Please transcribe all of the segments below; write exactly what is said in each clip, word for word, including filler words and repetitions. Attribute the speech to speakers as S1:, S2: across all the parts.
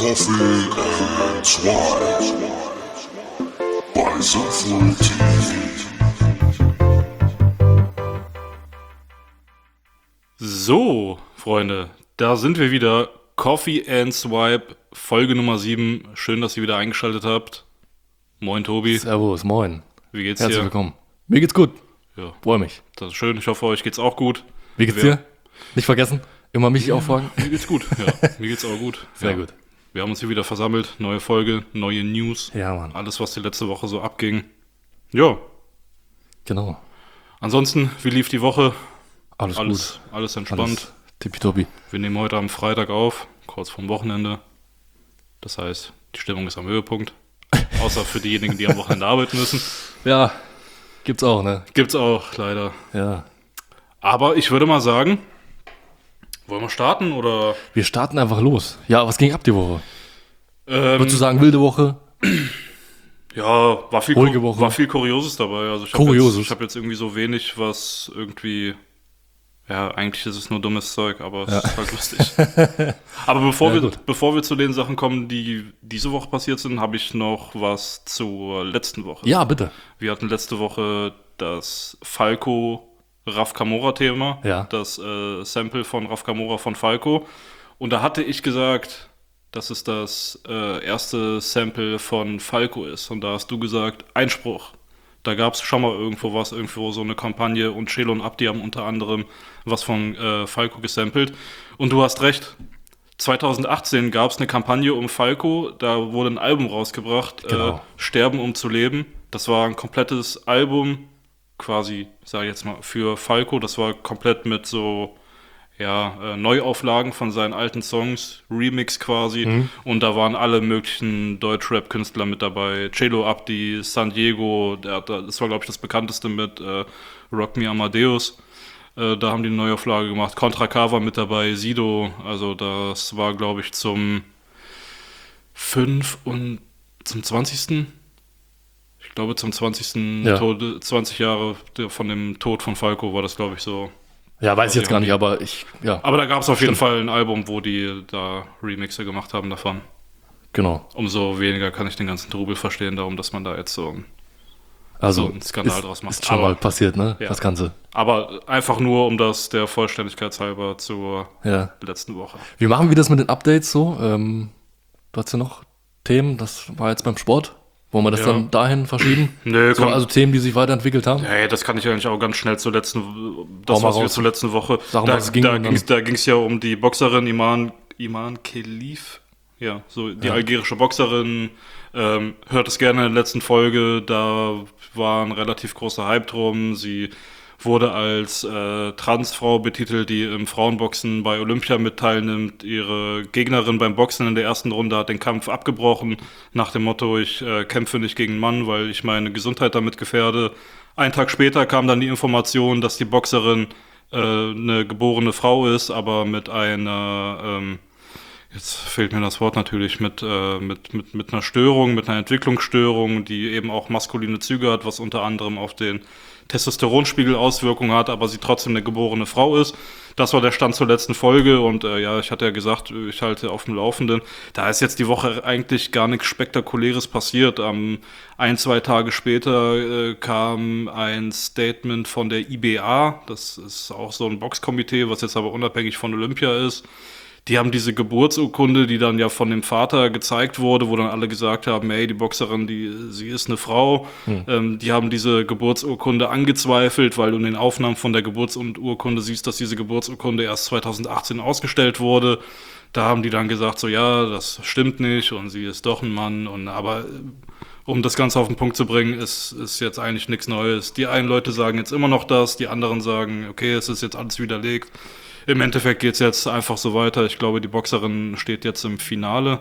S1: Coffee and Swine bei Soulful T V.
S2: So, Freunde, da sind wir wieder. Coffee and Swipe, Folge Nummer sieben. Schön, dass ihr wieder eingeschaltet habt. Moin, Tobi.
S3: Servus, moin.
S2: Wie geht's
S3: Herzlich
S2: dir?
S3: willkommen. Mir geht's gut.
S2: Ja,
S3: Freue mich.
S2: das ist schön. Ich hoffe, euch geht's auch gut.
S3: Wie geht's
S2: Wir-
S3: dir? Nicht vergessen, immer mich auch fragen.
S2: Mir geht's gut. Ja, mir geht's auch gut.
S3: Sehr
S2: ja.
S3: gut.
S2: Wir haben uns hier wieder versammelt. Neue Folge, neue News.
S3: Ja, Mann.
S2: Alles, was die letzte Woche so abging. Ja,
S3: Genau.
S2: ansonsten, wie lief die Woche?
S3: Alles,
S2: Alles,
S3: gut.
S2: alles entspannt.
S3: Alles tippitoppi.
S2: Wir nehmen heute am Freitag auf, kurz vorm Wochenende. Das heißt, die Stimmung ist am Höhepunkt. Außer für diejenigen, die am Wochenende arbeiten müssen.
S3: Ja, gibt's auch, ne?
S2: Gibt's auch, leider.
S3: Ja.
S2: Aber ich würde mal sagen, wollen wir starten oder?
S3: Wir starten einfach los. Ja, was ging ab die Woche?
S2: Ähm,
S3: Würdest du sagen, wilde Woche?
S2: ja, war viel,
S3: Ruhige
S2: Kur-
S3: Woche.
S2: war viel Kurioses dabei. Also ich habe
S3: Kurioses?
S2: jetzt, ich hab jetzt irgendwie so wenig, was irgendwie, ja, eigentlich ist es nur dummes Zeug, aber es
S3: Ja.
S2: ist halt lustig. Aber bevor,
S3: Ja,
S2: wir,
S3: gut.
S2: bevor wir zu den Sachen kommen, die diese Woche passiert sind, habe ich noch was zur letzten Woche.
S3: Ja, bitte.
S2: Wir hatten letzte Woche das Falco Raf Camora Thema,
S3: Ja.
S2: das äh, Sample von Raf Camora von Falco. Und da hatte ich gesagt, dass es das äh, erste Sample von Falco ist. Und da hast du gesagt, Einspruch. Da gab es schon mal irgendwo was, irgendwo so eine Kampagne und Chelo und Abdi haben unter anderem was von äh, Falco gesampelt. Und du hast recht. zwanzig achtzehn gab es eine Kampagne um Falco, da wurde ein Album rausgebracht,
S3: Genau.
S2: äh, Sterben um zu leben. Das war ein komplettes Album, quasi, sage ich jetzt mal, für Falco. Das war komplett mit so, ja, äh, Neuauflagen von seinen alten Songs, Remix quasi. Und da waren alle möglichen Deutsch-Rap-Künstler mit dabei. Chelo Abdi, San Diego, der, hat da- das war, glaube ich, das bekannteste mit äh, Rock Me Amadeus. Äh, da haben die eine Neuauflage gemacht. Contra K war mit dabei, Sido. Also das war, glaube ich, zum fünf und zum zwanzigsten Ich glaube, zum zwanzigsten
S3: Ja.
S2: Tode, zwanzig Jahre der- von dem Tod von Falco war das, glaube ich, so.
S3: Ja, weiß ich jetzt
S2: die
S3: gar
S2: haben
S3: nicht,
S2: die-
S3: aber ich, ja,
S2: Aber da gab es auf jeden Fall ein Album, wo die da Remixe gemacht haben davon.
S3: genau.
S2: Umso weniger kann ich den ganzen Trubel verstehen, darum, dass man da jetzt so.
S3: Also,
S2: so einen Skandal
S3: ist,
S2: draus macht.
S3: ist schon
S2: Aber-
S3: mal passiert, ne?
S2: Ja.
S3: Das Ganze.
S2: Aber einfach nur, um das der Vollständigkeit halber zur
S3: Ja.
S2: letzten Woche.
S3: Wie machen wir das mit den Updates so? Ähm, du hast ja noch Themen, das war jetzt beim Sport. Wollen wir das
S2: Ja.
S3: dann dahin verschieben?
S2: Nö,
S3: So,
S2: komm.
S3: also Themen, die sich weiterentwickelt haben?
S2: Ja, ja, das kann ich eigentlich auch ganz schnell zur letzten, das
S3: Hau mal
S2: was wir
S3: raus.
S2: zur letzten Woche,
S3: Sag mal,
S2: da,
S3: was es ging
S2: da
S3: und
S2: ging es
S3: dann-
S2: da ging's ja um die Boxerin Iman, Iman Khelif, ja, so die
S3: Ja.
S2: algerische Boxerin, ähm, hört es gerne in der letzten Folge, da war ein relativ großer Hype drum, sie wurde als äh, Transfrau betitelt, die im Frauenboxen bei Olympia mit teilnimmt. Ihre Gegnerin beim Boxen in der ersten Runde hat den Kampf abgebrochen, nach dem Motto, ich äh, kämpfe nicht gegen einen Mann, weil ich meine Gesundheit damit gefährde. Einen Tag später kam dann die Information, dass die Boxerin äh, eine geborene Frau ist, aber mit einer, ähm, jetzt fehlt mir das Wort natürlich, mit, äh, mit, mit, mit einer Störung, mit einer Entwicklungsstörung, die eben auch maskuline Züge hat, was unter anderem auf den Testosteronspiegel Auswirkungen hat, aber sie trotzdem eine geborene Frau ist. Das war der Stand zur letzten Folge und äh, ja, ich hatte ja gesagt, ich halte auf dem Laufenden. Da ist jetzt die Woche eigentlich gar nichts Spektakuläres passiert. Ähm, ein, zwei Tage später äh, kam ein Statement von der I B A, das ist auch so ein Boxkomitee, was jetzt aber unabhängig von Olympia ist. Die haben diese Geburtsurkunde, die dann ja von dem Vater gezeigt wurde, wo dann alle gesagt haben, hey, die Boxerin, die, sie ist eine Frau. Ähm, die haben diese Geburtsurkunde angezweifelt, weil du in den Aufnahmen von der Geburtsurkunde siehst, dass diese Geburtsurkunde erst zwanzig achtzehn ausgestellt wurde. Da haben die dann gesagt, so ja, das stimmt nicht und sie ist doch ein Mann. Und aber äh, um das Ganze auf den Punkt zu bringen, ist, ist jetzt eigentlich nichts Neues. Die einen Leute sagen jetzt immer noch das, die anderen sagen, okay, es ist jetzt alles widerlegt. Im Endeffekt geht es jetzt einfach so weiter. Ich glaube, die Boxerin steht jetzt im Finale,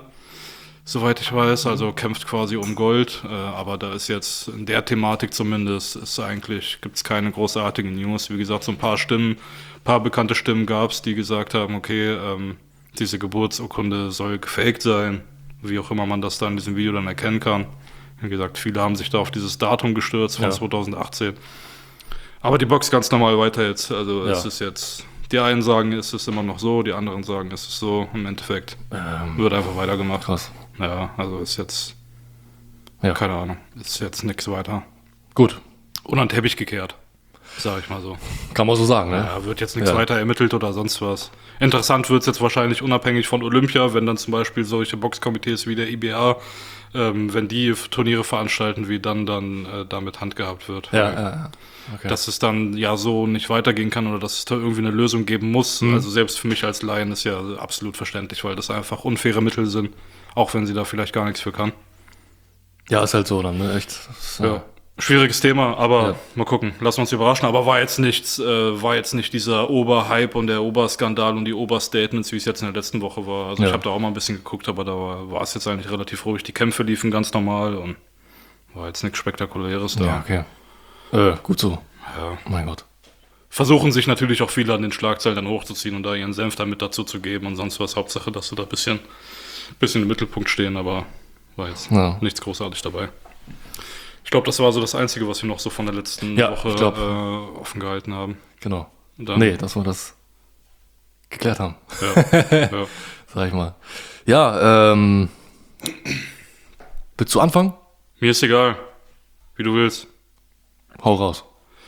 S2: soweit ich weiß. Also kämpft quasi um Gold. Äh, aber da ist jetzt in der Thematik zumindest, ist eigentlich, gibt es keine großartigen News. Wie gesagt, so ein paar Stimmen, ein paar bekannte Stimmen gab es, die gesagt haben, okay, ähm, diese Geburtsurkunde soll gefaked sein. Wie auch immer man das da in diesem Video dann erkennen kann. Wie gesagt, viele haben sich da auf dieses Datum gestürzt von
S3: Ja.
S2: zwanzig achtzehn. Aber die Box ganz normal weiter jetzt. Also es
S3: Ja.
S2: ist jetzt Die einen sagen, es ist immer noch so, die anderen sagen, es ist so. Im Endeffekt
S3: Ähm,
S2: wird einfach weitergemacht.
S3: krass.
S2: Ja, also ist jetzt,
S3: Ja.
S2: keine Ahnung, ist jetzt nichts weiter.
S3: Gut.
S2: Unter den Teppich gekehrt, sag ich mal so.
S3: Kann man so sagen, ne?
S2: Ja, wird jetzt nichts
S3: Ja.
S2: weiter ermittelt oder sonst was. Interessant wird es jetzt wahrscheinlich unabhängig von Olympia, wenn dann zum Beispiel solche Boxkomitees wie der I B A, ähm, wenn die Turniere veranstalten, wie dann dann äh, damit handgehabt wird.
S3: Ja,
S2: Weil
S3: ja, ja. Okay.
S2: Dass es dann ja so nicht weitergehen kann oder dass es da irgendwie eine Lösung geben muss.
S3: Mhm.
S2: Also selbst für mich als Laien ist ja absolut verständlich, weil das einfach unfaire Mittel sind, auch wenn sie da vielleicht gar nichts für kann.
S3: Ja, ist halt so dann, ne? Echt. Das,
S2: Ja.
S3: ja.
S2: Schwieriges Thema, aber
S3: Ja.
S2: mal gucken, lassen wir uns überraschen. Aber war jetzt nichts, äh, war jetzt nicht dieser Oberhype und der Oberskandal und die Oberstatements, wie es jetzt in der letzten Woche war. Also
S3: Ja.
S2: ich habe da auch mal ein bisschen geguckt, aber da war, war es jetzt eigentlich relativ ruhig. Die Kämpfe liefen ganz normal und war jetzt nichts Spektakuläres da.
S3: Ja, okay. Äh, gut so.
S2: Ja.
S3: Mein Gott.
S2: Versuchen sich natürlich auch viele an den Schlagzeilen dann hochzuziehen und da ihren Senf dann mit dazu zu geben und sonst was. Hauptsache, dass sie da ein bisschen, bisschen im Mittelpunkt stehen, aber war jetzt
S3: Ja.
S2: nichts großartig dabei. Ich glaube, das war so das Einzige, was wir noch so von der letzten
S3: Ja,
S2: Woche
S3: ich glaub.
S2: äh, offen gehalten haben.
S3: Genau.
S2: Und dann,
S3: Nee, dass wir das geklärt haben,
S2: Ja, ja.
S3: sag ich mal. Ja, ähm. Willst du anfangen?
S2: Mir ist egal, wie du willst.
S3: Hau raus.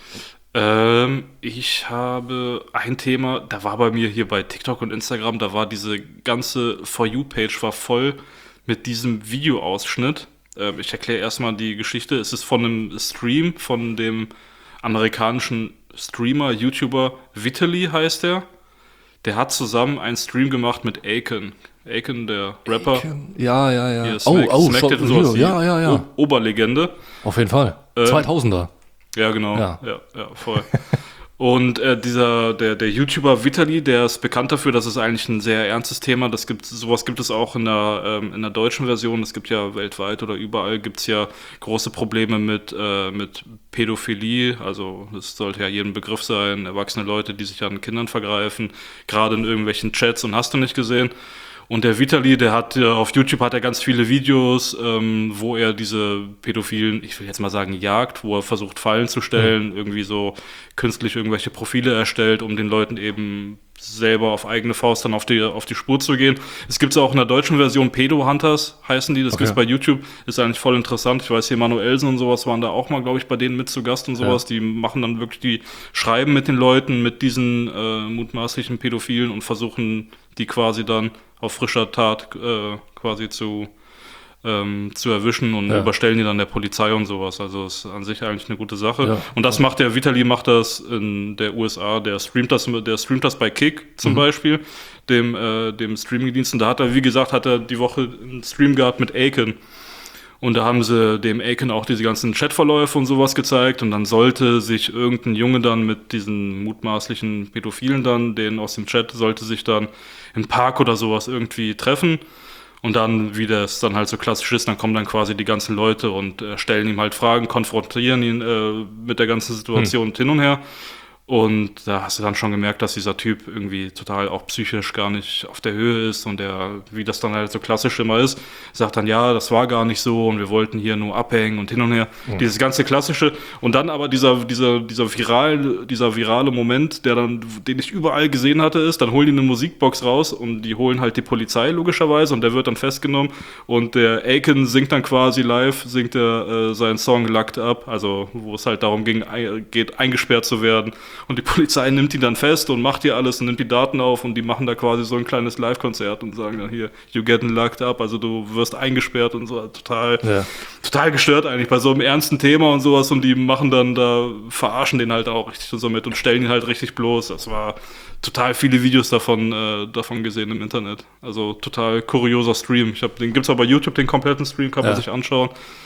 S2: Ähm, ich habe ein Thema, da war bei mir hier bei TikTok und Instagram, da war diese ganze For You-Page war voll mit diesem Videoausschnitt. Ähm, ich erkläre erstmal die Geschichte. Es ist von einem Stream von dem amerikanischen Streamer, YouTuber Vitaly heißt der. Der hat zusammen einen Stream gemacht mit Akon. Akon, der Rapper.
S3: Ja, ja, ja.
S2: Hier,
S3: oh,
S2: Smack-
S3: oh,
S2: Smacked
S3: schon,
S2: It und sowas, die
S3: ja, ja, ja.
S2: O- Oberlegende.
S3: Auf jeden Fall.
S2: Ähm,
S3: zweitausender.
S2: Ja, genau.
S3: Ja.
S2: Ja, ja, voll. Und äh, dieser, der, der YouTuber Vitaly, der ist bekannt dafür, dass es eigentlich ein sehr ernstes Thema. Das gibt, sowas gibt es auch in der, ähm, in der deutschen Version. Es gibt ja weltweit oder überall gibt es ja große Probleme mit, äh, mit Pädophilie. Also es sollte ja jedem Begriff sein, erwachsene Leute, die sich an Kindern vergreifen, gerade in irgendwelchen Chats und hast du nicht gesehen. Und der Vitaly, der hat äh, auf YouTube hat er ganz viele Videos, ähm, wo er diese Pädophilen, ich will jetzt mal sagen, jagt, wo er versucht, Fallen zu stellen, mhm. irgendwie so künstlich irgendwelche Profile erstellt, um den Leuten eben selber auf eigene Faust dann auf die, auf die Spur zu gehen. Es gibt es auch in der deutschen Version, Pedo-Hunters heißen die, das
S3: Okay.
S2: gibt's bei YouTube, ist eigentlich voll interessant. Ich weiß, hier Manuelsen und sowas waren da auch mal, glaube ich, bei denen mit zu Gast und sowas.
S3: Ja.
S2: Die machen dann wirklich, die schreiben mit den Leuten, mit diesen äh, mutmaßlichen Pädophilen und versuchen die quasi dann auf frischer Tat äh, quasi zu, ähm, zu erwischen und
S3: Ja.
S2: überstellen die dann der Polizei und sowas. Also ist an sich eigentlich eine gute Sache.
S3: Ja.
S2: Und das macht der, Vitaly macht das in der U S A, der streamt das, der streamt das bei Kick zum
S3: Mhm.
S2: Beispiel, dem, äh, dem Streamingdienst. Und da hat er, wie gesagt, hat er die Woche einen Stream gehabt mit Akon. Und da haben sie dem Akon auch diese ganzen Chatverläufe und sowas gezeigt. Und dann sollte sich irgendein Junge dann mit diesen mutmaßlichen Pädophilen dann, den aus dem Chat, sollte sich dann im Park oder sowas irgendwie treffen. Und dann, wie das dann halt so klassisch ist, dann kommen dann quasi die ganzen Leute und äh, stellen ihm halt Fragen, konfrontieren ihn äh, mit der ganzen Situation
S3: Hm.
S2: hin und her. Und da hast du dann schon gemerkt, dass dieser Typ irgendwie total auch psychisch gar nicht auf der Höhe ist und der, wie das dann halt so klassisch immer ist, sagt dann, ja, das war gar nicht so und wir wollten hier nur abhängen und hin und her.
S3: Mhm.
S2: Dieses ganze klassische und dann aber dieser, dieser, dieser viral, dieser virale Moment, der dann, den ich überall gesehen hatte, ist, dann holen die eine Musikbox raus und die holen halt die Polizei logischerweise und der wird dann festgenommen und der Akon singt dann quasi live, singt er äh, seinen Song Locked Up, also wo es halt darum ging, ein, geht, eingesperrt zu werden. Und die Polizei nimmt ihn dann fest und macht hier alles und nimmt die Daten auf und die machen da quasi so ein kleines Live-Konzert und sagen dann hier, you getting locked up, also du wirst eingesperrt und so, total,
S3: Ja.
S2: total gestört eigentlich bei so einem ernsten Thema und sowas und die machen dann da, verarschen den halt auch richtig so mit und stellen ihn halt richtig bloß. Das war total viele Videos davon, äh, davon gesehen im Internet. Also total kurioser Stream. Ich hab, den gibt's auch bei YouTube, den kompletten Stream, kann man
S3: Ja.
S2: sich anschauen.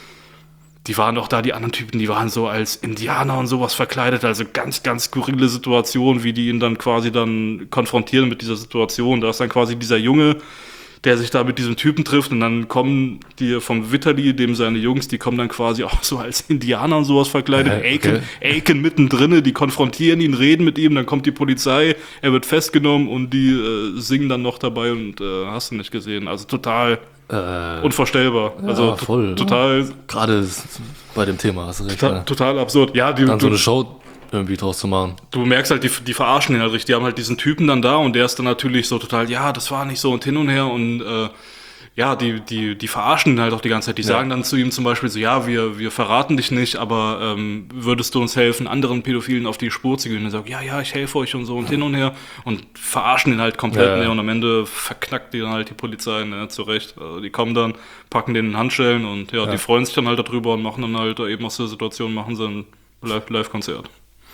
S2: Die waren doch da, die anderen Typen, die waren so als Indianer und sowas verkleidet, also ganz, ganz skurrile Situationen, wie die ihn dann quasi dann konfrontieren mit dieser Situation. Da ist dann quasi dieser Junge, der sich da mit diesem Typen trifft und dann kommen die vom Vitaly, dem seine Jungs, die kommen dann quasi auch so als Indianer und sowas verkleidet.
S3: Äh,
S2: Akon,
S3: okay.
S2: Akon mittendrin, die konfrontieren ihn, reden mit ihm, dann kommt die Polizei, er wird festgenommen und die äh, singen dann noch dabei und äh, hast du nicht gesehen. Also total
S3: Äh,
S2: unvorstellbar.
S3: ja,
S2: also to-
S3: voll.
S2: total
S3: Gerade s- bei dem Thema hast du recht.
S2: Ta-
S3: Ja.
S2: Total absurd. Ja, die,
S3: Dann so
S2: du,
S3: eine Show, irgendwie draus zu machen.
S2: Du merkst halt, die, die verarschen ihn halt richtig. Die haben halt diesen Typen dann da und der ist dann natürlich so total, ja, das war nicht so und hin und her und äh, ja, die, die, die verarschen ihn halt auch die ganze Zeit. Die
S3: Ja.
S2: sagen dann zu ihm zum Beispiel so, ja, wir, wir verraten dich nicht, aber ähm, würdest du uns helfen, anderen Pädophilen auf die Spur zu gehen? Und er sagt, ja, ja, ich helfe euch und so und hin und her und verarschen ihn halt komplett.
S3: Ja, ja.
S2: Ne? Und am Ende verknackt die dann halt die Polizei, ne, zurecht. Also die kommen dann, packen den in Handschellen und ja,
S3: Ja.
S2: die freuen sich dann halt darüber und machen dann halt eben aus der Situation, machen sie ein Live- Live-Konzert.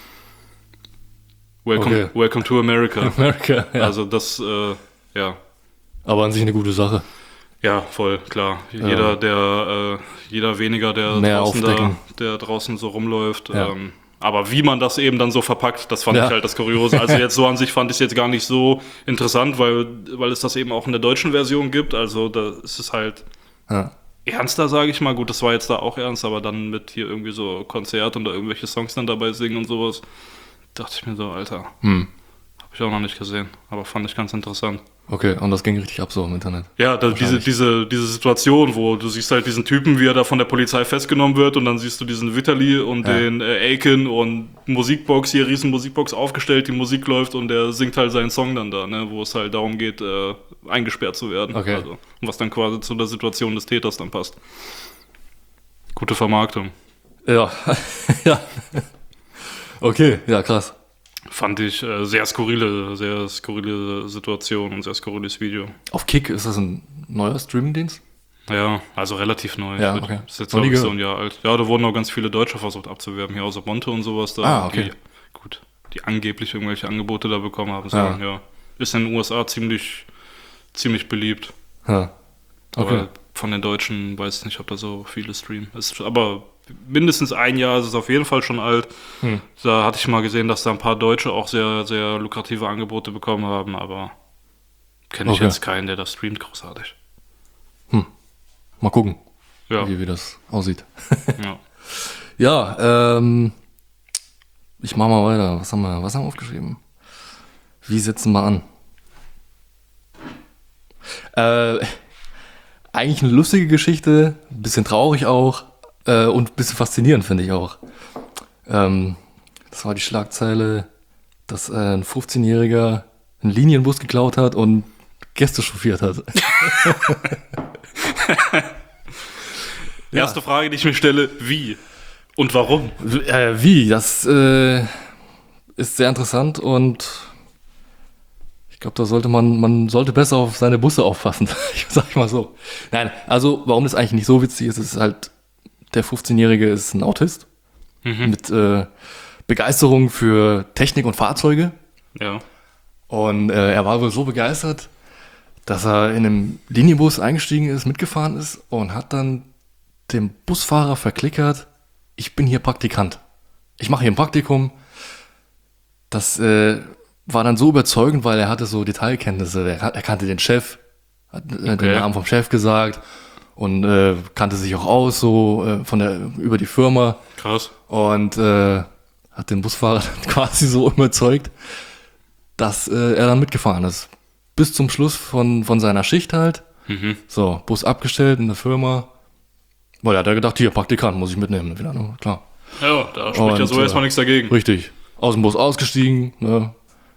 S2: Welcome,
S3: Okay.
S2: welcome to America.
S3: Amerika, ja.
S2: Also das, äh, ja,
S3: Aber an sich eine gute Sache.
S2: ja, voll, klar. Jeder, der, äh, jeder weniger, der
S3: Mehr
S2: draußen, da,
S3: aufdecken.
S2: der draußen so rumläuft.
S3: Ja.
S2: Ähm, aber wie man das eben dann so verpackt, das fand
S3: Ja.
S2: ich halt das Kuriose. Also jetzt so an sich fand ich es jetzt gar nicht so interessant, weil, weil es das eben auch in der deutschen Version gibt. Also da ist es halt
S3: Ja.
S2: ernster, sage ich mal. Gut, das war jetzt da auch ernst, aber dann mit hier irgendwie so Konzert und da irgendwelche Songs dann dabei singen und sowas, dachte ich mir so, Alter,
S3: Hm.
S2: habe ich auch noch nicht gesehen. Aber fand ich ganz interessant.
S3: Okay, und das ging richtig ab so im Internet.
S2: Ja, da, diese,
S3: Wahrscheinlich.
S2: diese, diese Situation, wo du siehst halt diesen Typen, wie er da von der Polizei festgenommen wird und dann siehst du diesen Vitali und
S3: Ja.
S2: den äh, Aiken und Musikbox, hier riesen Musikbox aufgestellt, die Musik läuft und der singt halt seinen Song dann da, ne, wo es halt darum geht, äh, eingesperrt zu werden.
S3: Okay.
S2: Also, was dann quasi zu der Situation des Täters dann passt. Gute Vermarktung.
S3: Ja, ja. Okay, ja, krass.
S2: Fand ich äh, sehr skurrile, sehr skurrile Situation und sehr skurriles Video.
S3: Auf Kick ist das ein neuer Streamingdienst?
S2: Ja, also relativ neu.
S3: Ja,
S2: Ich würd-
S3: okay.
S2: Ist jetzt,
S3: Noch nie
S2: glaube ich, so
S3: gehört.
S2: ein Jahr alt. Ja, da wurden auch ganz viele Deutsche versucht abzuwerben, hier außer Monte und sowas. Da,
S3: Ah, okay.
S2: Die, gut, die angeblich irgendwelche Angebote da bekommen haben.
S3: Ja.
S2: Ja. Ja. Ist in den U S A ziemlich, ziemlich beliebt.
S3: Ja. Okay.
S2: Aber von den Deutschen weiß ich nicht, ob da so viele streamen. Ist, aber mindestens ein Jahr ist es auf jeden Fall schon alt.
S3: Hm.
S2: Da hatte ich mal gesehen, dass da ein paar Deutsche auch sehr, sehr lukrative Angebote bekommen haben, aber kenne ich
S3: Okay.
S2: jetzt keinen, der das streamt, großartig.
S3: Mal gucken,
S2: Ja,
S3: wie, wie das aussieht.
S2: ja.
S3: Ja, ähm, ich mach mal weiter. Was haben wir, was haben wir aufgeschrieben? Wie setzen wir an? Äh, eigentlich eine lustige Geschichte, ein bisschen traurig auch äh, und ein bisschen faszinierend finde ich auch. Ähm, das war die Schlagzeile, dass äh, ein fünfzehnjähriger einen Linienbus geklaut hat und Gäste chauffiert hat.
S2: Erste Frage, die ich mir stelle, wie und warum?
S3: Äh, wie? Das äh, ist sehr interessant und ich glaube, da sollte man, man sollte besser auf seine Busse aufpassen, sag ich mal so. Nein, also warum das eigentlich nicht so witzig ist, ist halt, der fünfzehnjährige ist ein Autist mit äh, Begeisterung für Technik und Fahrzeuge
S2: Ja.
S3: und äh, er war wohl so begeistert, dass er in einem Linienbus eingestiegen ist, mitgefahren ist und hat dann dem Busfahrer verklickert, ich bin hier Praktikant. Ich mache hier ein Praktikum. Das äh, war dann so überzeugend, weil er hatte so Detailkenntnisse. Er, er kannte den Chef, hat äh,
S2: Okay.
S3: den Namen vom Chef gesagt und äh, kannte sich auch aus, so äh, von der über die Firma.
S2: Krass.
S3: Und äh, hat den Busfahrer quasi so überzeugt, dass äh, er dann mitgefahren ist. Bis zum Schluss von, von seiner Schicht halt.
S2: Mhm.
S3: So, Bus abgestellt in der Firma. Weil er hat ja gedacht, hier, Praktikant, muss ich mitnehmen. Wieder, ne? Klar.
S2: Ja, da spricht ja
S3: Und,
S2: so
S3: äh,
S2: erstmal nichts dagegen.
S3: Richtig. Aus dem Bus ausgestiegen. Ne?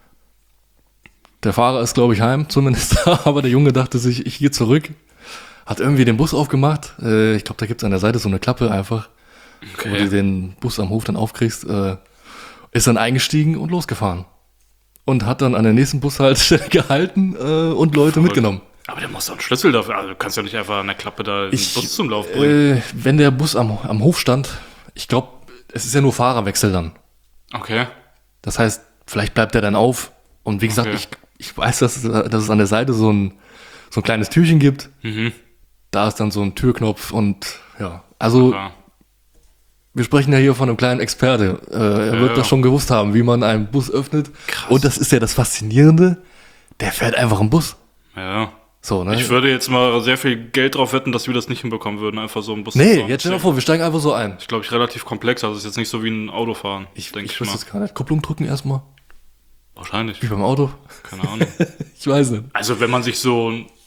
S3: Der Fahrer ist, glaube ich, heim zumindest. Aber der Junge dachte sich, ich gehe zurück. Hat irgendwie den Bus aufgemacht. Äh, ich glaube, da gibt es an der Seite so eine Klappe einfach, wo du
S2: Okay.
S3: den Bus am Hof dann aufkriegst. Äh, ist dann eingestiegen und losgefahren. Und hat dann an der nächsten Bushaltestelle gehalten äh, und Leute mitgenommen.
S2: Aber der muss doch einen Schlüssel dafür. Also du kannst ja nicht einfach an der Klappe da den Bus zum Lauf bringen.
S3: Äh, wenn der Bus am, am Hof stand, ich glaube, es ist ja nur Fahrerwechsel dann.
S2: Okay.
S3: Das heißt, vielleicht bleibt er dann auf. Und wie gesagt,
S2: Okay.
S3: ich, ich weiß, dass, es- dass es an der Seite so ein, so ein kleines Türchen gibt.
S2: Mhm.
S3: Da ist dann so ein Türknopf und ja. Also,
S2: Klar.
S3: wir sprechen ja hier von einem kleinen Experte. Äh, er
S2: Ja,
S3: wird
S2: ja.
S3: das schon gewusst haben, wie man einen Bus öffnet.
S2: Krass.
S3: Und das ist ja das Faszinierende. Der fährt einfach im Bus.
S2: Ja.
S3: So, ne?
S2: Ich würde jetzt mal sehr viel Geld drauf wetten, dass wir das nicht hinbekommen würden, einfach so einen Bus zu
S3: nee,
S2: fahren.
S3: jetzt stell dir mal vor, wir steigen einfach so ein.
S2: Ich glaube, ich relativ komplex. Also es ist jetzt nicht so wie ein Autofahren.
S3: Ich,
S2: denke
S3: ich
S2: ich,
S3: wüsste
S2: mal.
S3: es gar nicht. Kupplung drücken erstmal.
S2: Wahrscheinlich.
S3: Wie beim Auto.
S2: Keine Ahnung.
S3: Ich weiß nicht.
S2: Also wenn man sich so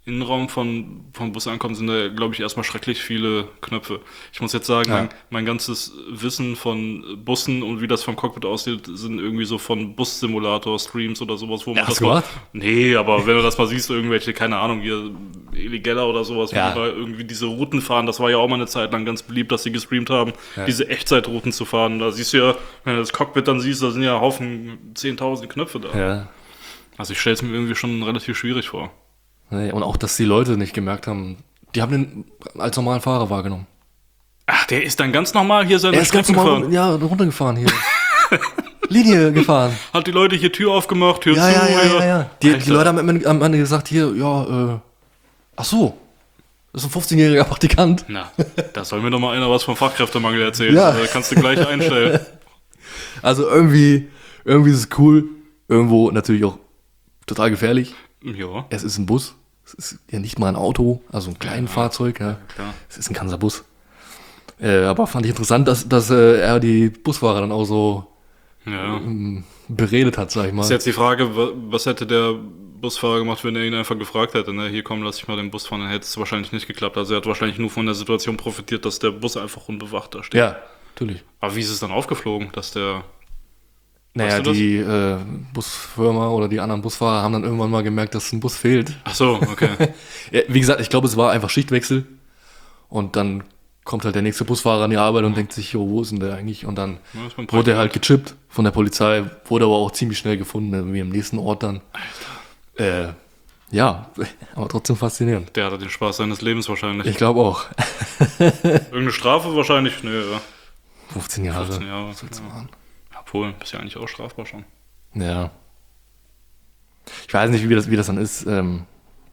S2: Innenraum von, vom Bus ankommt, sind da, glaube ich, erstmal schrecklich viele Knöpfe. Ich muss jetzt sagen,
S3: Ja.
S2: mein, mein ganzes Wissen von Bussen und wie das vom Cockpit aussieht, sind irgendwie so von Bus-Simulator-Streams oder sowas, wo man
S3: Ja,
S2: das
S3: hast du
S2: mal...
S3: gemacht?
S2: Nee, aber wenn du das mal siehst, irgendwelche, keine Ahnung, hier Illegaler oder sowas, wie
S3: Ja.
S2: die mal irgendwie diese Routen fahren, das war ja auch mal eine Zeit lang ganz beliebt, dass sie gestreamt haben,
S3: Ja.
S2: diese Echtzeitrouten zu fahren. Da siehst du ja, wenn du das Cockpit dann siehst, da sind ja Haufen, zehntausend Knöpfe da.
S3: Ja.
S2: Also ich stelle es mir irgendwie schon relativ schwierig vor.
S3: Nee, und auch, dass die Leute nicht gemerkt haben, die haben den als normalen Fahrer wahrgenommen.
S2: Ach, der ist dann ganz normal hier seine
S3: Er ist ganz
S2: Strecken
S3: normal
S2: gefahren.
S3: ja, runtergefahren hier. Linie gefahren.
S2: Hat die Leute hier Tür aufgemacht, Tür
S3: Ja,
S2: zu.
S3: ja, ja, ja, ja. Die, die
S2: Alter.
S3: Leute haben am Ende, am Ende gesagt, hier, ja, äh, ach so, das ist ein fünfzehnjähriger Praktikant.
S2: Na, da soll mir doch mal einer was vom Fachkräftemangel erzählen.
S3: Ja.
S2: Da kannst du gleich einstellen.
S3: Also irgendwie, irgendwie ist es cool, irgendwo natürlich auch total gefährlich.
S2: Ja,
S3: Es ist ein Bus, es ist ja nicht mal ein Auto, also ein kleines
S2: Ja,
S3: Fahrzeug, ja.
S2: klar.
S3: Es ist ein ganzer Bus. Äh, aber fand ich interessant, dass, dass äh, er die Busfahrer dann auch so
S2: ja.
S3: beredet hat, sag ich mal.
S2: Ist jetzt die Frage, wa- was hätte der Busfahrer gemacht, wenn er ihn einfach gefragt hätte, ne? Hier komm, lass ich mal den Bus fahren, dann hätte es wahrscheinlich nicht geklappt. Also er hat wahrscheinlich nur von der Situation profitiert, dass der Bus einfach unbewacht da steht.
S3: Ja, natürlich.
S2: Aber wie ist es dann aufgeflogen, dass der...
S3: Naja,
S2: du das?
S3: die äh, Busfirma oder die anderen Busfahrer haben dann irgendwann mal gemerkt, dass ein Bus fehlt.
S2: Ach so, okay.
S3: Ja, wie gesagt, ich glaube, es war einfach Schichtwechsel. Und dann kommt halt der nächste Busfahrer an die Arbeit und denkt sich, jo, wo ist denn der eigentlich? Und dann
S2: Ja, ist man
S3: wurde er
S2: praktisch.
S3: halt gechippt von der Polizei, wurde aber auch ziemlich schnell gefunden, irgendwie am nächsten Ort dann. Äh, ja, aber trotzdem faszinierend.
S2: Der hatte den Spaß seines Lebens wahrscheinlich.
S3: Ich glaube auch.
S2: Irgendeine Strafe wahrscheinlich? Nee, ja.
S3: fünfzehn Jahre.
S2: fünfzehn Jahre.
S3: soll's
S2: Ja.
S3: machen.
S2: Obwohl, ist ja eigentlich auch strafbar schon.
S3: Ja. Ich weiß nicht, wie das, wie das dann ist. Ähm,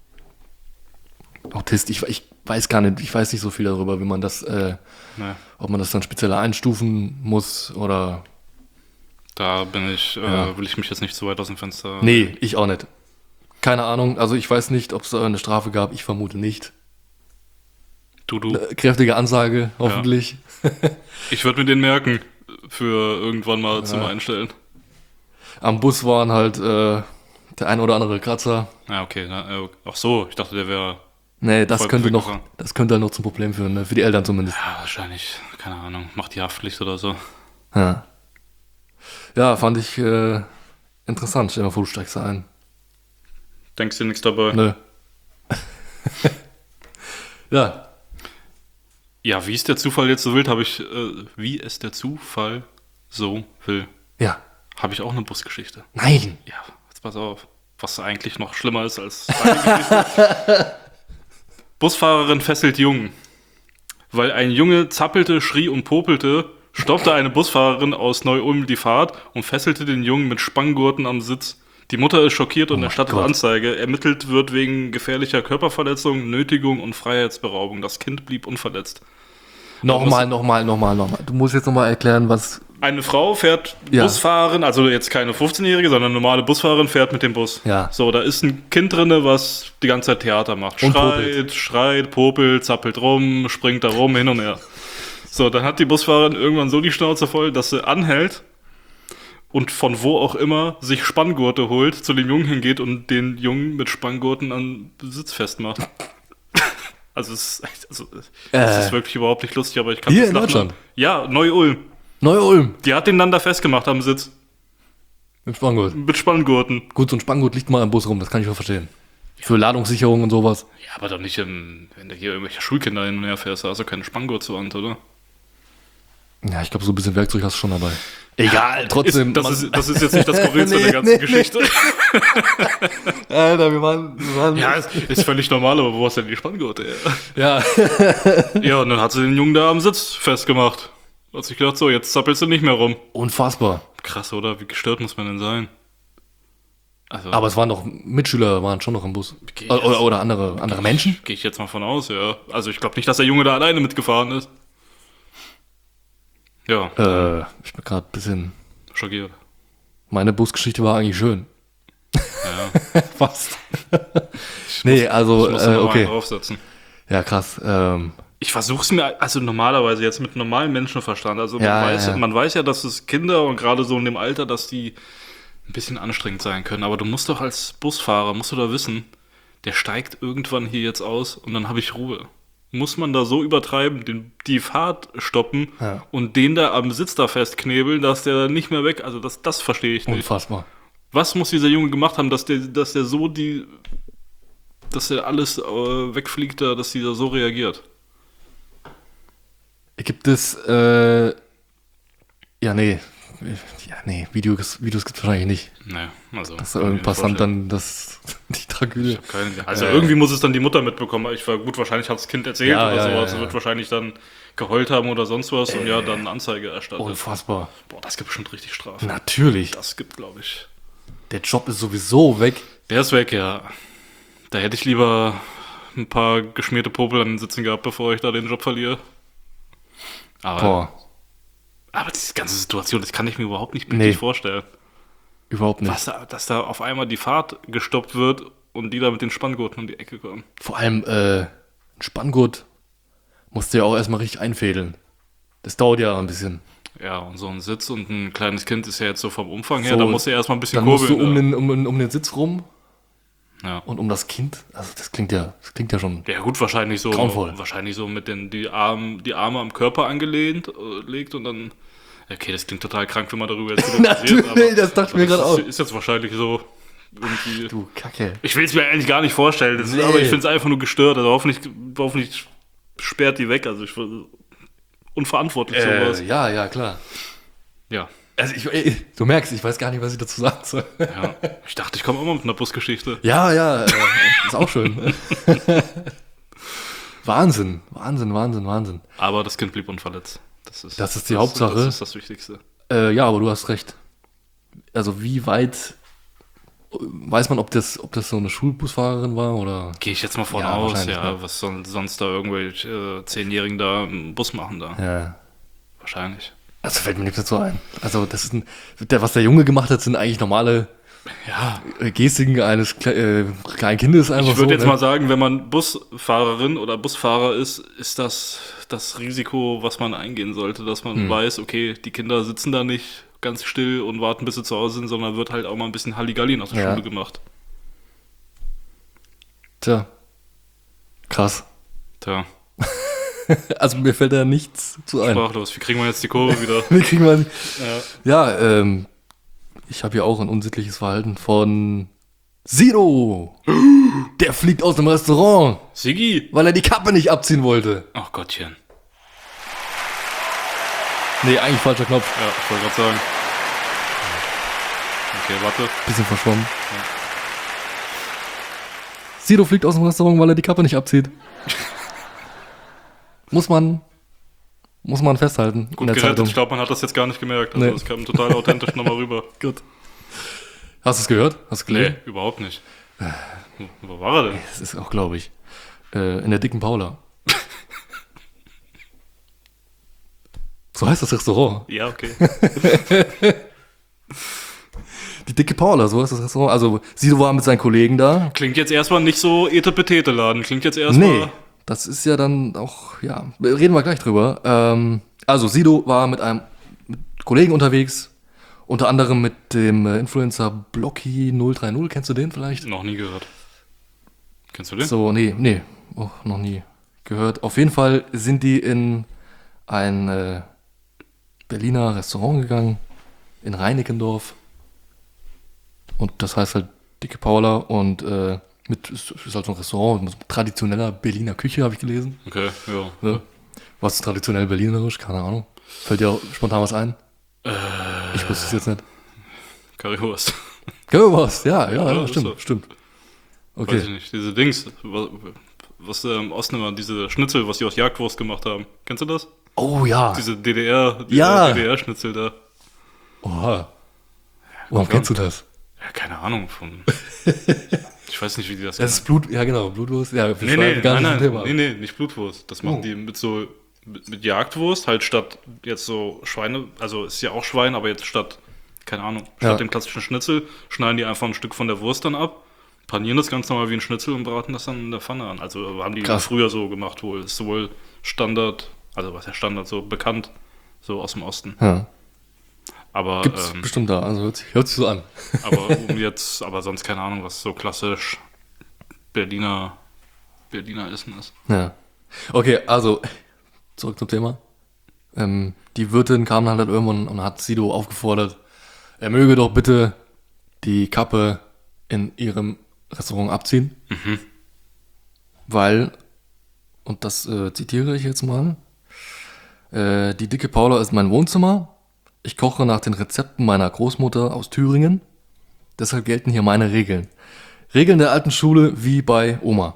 S3: Autist, ich, ich weiß gar nicht, ich weiß nicht so viel darüber, wie man das, äh,
S2: Nee.
S3: ob man das dann speziell einstufen muss oder.
S2: Da bin ich, äh,
S3: Ja.
S2: will ich mich jetzt nicht zu weit aus dem Fenster.
S3: Nee, ich auch nicht. Keine Ahnung, also ich weiß nicht, ob es da eine Strafe gab, ich vermute nicht.
S2: Du, du.
S3: Äh, Kräftige Ansage, hoffentlich.
S2: Ich würde mir den merken. Für irgendwann mal zum Einstellen.
S3: Am Bus waren halt äh, der ein oder andere Kratzer.
S2: Ja, okay. Na, äh, ach so, ich dachte, der wäre.
S3: Nee, das
S2: Voll
S3: könnte noch,
S2: weggefahren.
S3: das könnte halt noch zum Problem führen, ne? Für die Eltern zumindest.
S2: Ja, wahrscheinlich, keine Ahnung, macht die Haftpflicht oder so.
S3: Ja, ja fand ich äh, interessant. Stell dir mal vor, du steigst da ein.
S2: Denkst dir nichts dabei?
S3: Nö. Ja,
S2: Ja, wie ist der Zufall jetzt so wild, habe ich, äh, wie es der Zufall so will,
S3: ja.
S2: habe ich auch eine Busgeschichte.
S3: Nein.
S2: Ja, jetzt pass auf. Was eigentlich noch schlimmer ist als eine Geschichte. Busfahrerin fesselt Jungen. Weil ein Junge zappelte, schrie und popelte, stoppte eine Busfahrerin aus Neu-Ulm die Fahrt und fesselte den Jungen mit Spanngurten am Sitz. Die Mutter ist schockiert und
S3: Oh
S2: erstattet
S3: Gott.
S2: Anzeige. Ermittelt wird wegen gefährlicher Körperverletzung, Nötigung und Freiheitsberaubung. Das Kind blieb unverletzt.
S3: Nochmal, nochmal, nochmal, nochmal. Du musst jetzt nochmal erklären, was.
S2: Eine Frau fährt
S3: Ja.
S2: Busfahrerin, also jetzt keine fünfzehnjährige, sondern eine normale Busfahrerin fährt mit dem Bus.
S3: Ja.
S2: So, da ist ein Kind drinne, was die ganze Zeit Theater macht.
S3: Und
S2: Schreit,
S3: popelt.
S2: schreit, popelt, zappelt rum, springt da rum, hin und her. So, dann hat die Busfahrerin irgendwann so die Schnauze voll, dass sie anhält und von wo auch immer sich Spanngurte holt, zu dem Jungen hingeht und den Jungen mit Spanngurten an Sitz festmacht. Also es ist, echt, also, es
S3: Äh.
S2: ist wirklich überhaupt nicht lustig, aber ich kann
S3: Hier
S2: das
S3: in
S2: lachen.
S3: Deutschland?
S2: Ja, Neu-Ulm.
S3: Neu-Ulm.
S2: Die hat den dann da festgemacht am Sitz.
S3: Mit Spanngurt.
S2: Mit Spanngurten.
S3: Gut, so ein Spanngurt liegt mal im Bus rum, das kann ich auch verstehen. Für Ladungssicherung und sowas.
S2: Ja, aber doch nicht, im, wenn du hier irgendwelche Schulkinder hin und her fährst, da hast du keine Spanngurt zur Hand, oder?
S3: Ja, ich glaube, so ein bisschen Werkzeug hast du schon dabei. Egal, trotzdem.
S2: Ist, das,
S3: man-
S2: ist, das ist jetzt nicht das Skurrilste
S3: Nee,
S2: der ganzen
S3: nee,
S2: Geschichte.
S3: Alter, wir waren. Wir waren
S2: Ja, ist, ist völlig normal, aber wo hast du denn die Spanngurte her?
S3: ja.
S2: Ja, und dann hat sie den Jungen da am Sitz festgemacht. Hat sich gedacht, so, jetzt zappelst du nicht mehr rum.
S3: Unfassbar.
S2: Krass, oder? Wie gestört muss man denn sein? Also,
S3: Aber es waren doch Mitschüler, waren schon noch im Bus.
S2: Geh
S3: Oder,
S2: jetzt-
S3: oder, oder andere, andere Menschen?
S2: gehe ich jetzt mal von aus, ja. Also ich glaube nicht, dass der Junge da alleine mitgefahren ist. Ja,
S3: Äh, ich bin gerade ein bisschen.
S2: schockiert.
S3: Meine Busgeschichte war eigentlich schön.
S2: Ja.
S3: Fast. nee, also,
S2: Ich muss
S3: äh,
S2: noch mal einen
S3: okay.
S2: draufsetzen.
S3: Ja, krass. Ähm,
S2: Ich versuche es mir, also normalerweise jetzt mit normalem Menschenverstand. Also man,
S3: Ja,
S2: weiß,
S3: ja, ja.
S2: man weiß ja, dass es Kinder und gerade so in dem Alter, dass die ein bisschen anstrengend sein können. Aber du musst doch als Busfahrer, musst du da wissen, der steigt irgendwann hier jetzt aus und dann habe ich Ruhe. Muss man da so übertreiben, den, die Fahrt stoppen
S3: Ja.
S2: und den da am Sitz da festknebeln, dass der nicht mehr weg, also das, das verstehe ich nicht.
S3: Unfassbar.
S2: Was muss dieser Junge gemacht haben, dass der, dass der so die, dass der alles äh, wegfliegt, da, dass dieser so reagiert?
S3: Gibt es, äh, ja, nee, ja, nee, Videos, Videos gibt es wahrscheinlich nicht.
S2: Nee, also.
S3: Dass da irgendein Passant dann das, die Tragödie.
S2: Keine, also
S3: Äh.
S2: irgendwie muss es dann die Mutter mitbekommen. Ich war gut, wahrscheinlich hat das Kind erzählt
S3: Ja,
S2: oder
S3: ja,
S2: sowas.
S3: ja, ja.
S2: Wird wahrscheinlich dann geheult haben oder sonst was und ja, dann Anzeige erstattet.
S3: Unfassbar.
S2: Boah, das gibt bestimmt richtig Strafe.
S3: Natürlich.
S2: Das gibt, glaube ich.
S3: Der Job ist sowieso weg.
S2: Der ist weg, ja. Da hätte ich lieber ein paar geschmierte Popel an den Sitzen gehabt, bevor ich da den Job verliere. Aber,
S3: Boah,
S2: aber diese ganze Situation, das kann ich mir überhaupt nicht bildlich
S3: Nee.
S2: vorstellen.
S3: überhaupt nicht.
S2: Was da, dass da auf einmal die Fahrt gestoppt wird und die da mit den Spanngurten um die Ecke kommen.
S3: Vor allem, äh, ein Spanngurt musst du ja auch erstmal richtig einfädeln. Das dauert ja ein bisschen.
S2: Ja, und so ein Sitz und ein kleines Kind ist ja jetzt so vom Umfang her,
S3: So,
S2: da musst du ja erstmal ein bisschen
S3: Dann musst du
S2: kurbeln.
S3: um
S2: ja.
S3: den, um, den- um den Sitz rum
S2: Ja.
S3: und um das Kind. Also das klingt ja, das klingt ja schon.
S2: Ja gut, wahrscheinlich so,
S3: Grauenvoll.
S2: wahrscheinlich so mit den die Arme, die Arme am Körper angelehnt äh, legt und dann. Okay, das klingt total krank, wenn man darüber jetzt philosophiert,
S3: Natürlich, das dachte ich mir
S2: das
S3: gerade auch.
S2: ist, ist jetzt wahrscheinlich so irgendwie.
S3: Du Kacke.
S2: Ich will es mir eigentlich gar nicht vorstellen, das ist,
S3: Nee.
S2: aber ich finde es einfach nur gestört. Also hoffentlich, hoffentlich sperrt die weg. Also ich unverantwortlich sowas.
S3: Äh, ja, ja, klar.
S2: Ja.
S3: Also ich, ey, du merkst, ich weiß gar nicht, was ich dazu sagen soll.
S2: ja. Ich dachte, ich komme auch mal mit einer Busgeschichte.
S3: Ja, ja, äh, ist auch schön. Wahnsinn, Wahnsinn, Wahnsinn, Wahnsinn.
S2: Aber das Kind blieb unverletzt. Das ist,
S3: Das ist die Hauptsache.
S2: Das ist das Wichtigste.
S3: Äh, ja, aber du hast recht. Also wie weit äh, weiß man, ob das, ob das so eine Schulbusfahrerin war oder?
S2: Gehe ich jetzt mal von
S3: Ja,
S2: aus,
S3: wahrscheinlich,
S2: ja.
S3: ne?
S2: Was sollen sonst da irgendwelche äh, Zehnjährigen da im Bus machen da?
S3: Ja.
S2: Wahrscheinlich.
S3: Also fällt mir nichts dazu ein. Also das ist ein, der, was der Junge gemacht hat, sind eigentlich normale
S2: Ja.
S3: äh, Gestiken eines Kle äh, kleinen Kindes einfach
S2: Ich würde
S3: so,
S2: jetzt
S3: ne?
S2: mal sagen, wenn man Busfahrerin oder Busfahrer ist, ist das das Risiko, was man eingehen sollte, dass man
S3: Hm.
S2: weiß, okay, die Kinder sitzen da nicht ganz still und warten, bis sie zu Hause sind, sondern wird halt auch mal ein bisschen Halligalli nach der
S3: Ja.
S2: Schule gemacht.
S3: Tja. Krass.
S2: Tja,
S3: Also mir fällt da nichts zu ein.
S2: sprachlos. Wie kriegen wir jetzt die Kurve wieder?
S3: Wie kriegen wir...
S2: Ja.
S3: Ja, ähm, ich habe ja auch ein unsittliches Verhalten von Sido. Der fliegt aus dem Restaurant,
S2: Sigi!
S3: weil er die Kappe nicht abziehen wollte.
S2: Ach Gottchen.
S3: Nee, eigentlich falscher Knopf.
S2: Ja, ich wollte gerade sagen. Okay, warte.
S3: Bisschen verschwommen. Sido fliegt aus dem Restaurant, weil er die Kappe nicht abzieht. Muss man, muss man festhalten in
S2: Gut
S3: der
S2: gerettet.
S3: Zeitung.
S2: Ich glaube, man hat das jetzt gar nicht gemerkt. Also
S3: Nee.
S2: das kam total authentisch nochmal rüber.
S3: Gut. Hast du es gehört? Hast du
S2: Nee,
S3: gelesen?
S2: überhaupt nicht. Wo war er denn?
S3: Das ist auch, glaube ich, äh, in der dicken Paula. So heißt das Restaurant.
S2: Ja, okay.
S3: Die dicke Paula, so heißt das Restaurant. Also Sido war mit seinen Kollegen da.
S2: Klingt jetzt erstmal nicht so Etepetete-Laden. Klingt jetzt erstmal.
S3: Nee, das ist ja dann auch, ja, reden wir gleich drüber. Ähm, also Sido war mit einem mit Kollegen unterwegs, unter anderem mit dem äh, Influencer Blocky null drei null. Kennst du den vielleicht?
S2: Noch nie gehört. Kennst du den?
S3: So, nee, nee, oh, noch nie gehört. Auf jeden Fall sind die in ein äh, Berliner Restaurant gegangen, in Reinickendorf. Und das heißt halt Dicke Paula und äh, mit, ist, ist halt so ein Restaurant mit traditioneller Berliner Küche, habe ich gelesen.
S2: Okay, ja.
S3: Ne? Was ist traditionell berlinerisch? Keine Ahnung. Fällt dir auch spontan was ein?
S2: Äh,
S3: Ich wusste es jetzt nicht.
S2: Currywurst.
S3: Currywurst, ja, ja,
S2: Ja,
S3: ja,
S2: ist
S3: stimmt,
S2: so.
S3: stimmt.
S2: Weiß ich
S3: Okay.
S2: nicht. Diese Dings, was, was äh, im Osten immer, diese Schnitzel, was die aus Jagdwurst gemacht haben. Kennst du das?
S3: Oh ja.
S2: Diese D D R, diese
S3: Ja.
S2: D D R-Schnitzel da.
S3: Oha. Warum
S2: ja.
S3: kennst du das?
S2: Ja, keine Ahnung. Von, ich weiß nicht, wie die das
S3: Das ist Blut, ja genau, Blutwurst. Ja, wir
S2: Nee,
S3: schweifen
S2: nee,
S3: gar
S2: nein,
S3: nicht
S2: nein,
S3: vom Thema ab.
S2: nee, nee, nicht Blutwurst. Das machen
S3: Oh.
S2: die mit so, mit, mit Jagdwurst, halt statt jetzt so Schweine, also ist ja auch Schwein, aber jetzt statt, keine Ahnung, statt
S3: Ja.
S2: dem klassischen Schnitzel, schneiden die einfach ein Stück von der Wurst dann ab, panieren das ganz normal wie ein Schnitzel und braten das dann in der Pfanne an. Also haben die
S3: Krass.
S2: früher so gemacht wohl. Ist wohl Standard, also was ja Standard, so bekannt, so aus dem Osten.
S3: Ja.
S2: Aber,
S3: Gibt's
S2: ähm,
S3: bestimmt da, also hört sich, hört sich so an.
S2: aber um jetzt, aber sonst keine Ahnung, was so klassisch Berliner, Berliner Essen ist.
S3: Ja. Okay, also zurück zum Thema. Ähm, die Wirtin kam dann halt irgendwann und hat Sido aufgefordert, er möge doch bitte die Kappe in ihrem Restaurant abziehen.
S2: Mhm.
S3: Weil, und das äh, zitiere ich jetzt mal, äh, die dicke Paula ist mein Wohnzimmer. Ich koche nach den Rezepten meiner Großmutter aus Thüringen. Deshalb gelten hier meine Regeln. Regeln der alten Schule wie bei Oma.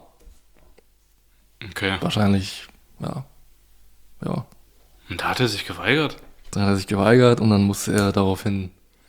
S2: Okay.
S3: Wahrscheinlich, ja. Ja.
S2: Und da hat er sich geweigert.
S3: Dann hat er sich geweigert und dann musste er daraufhin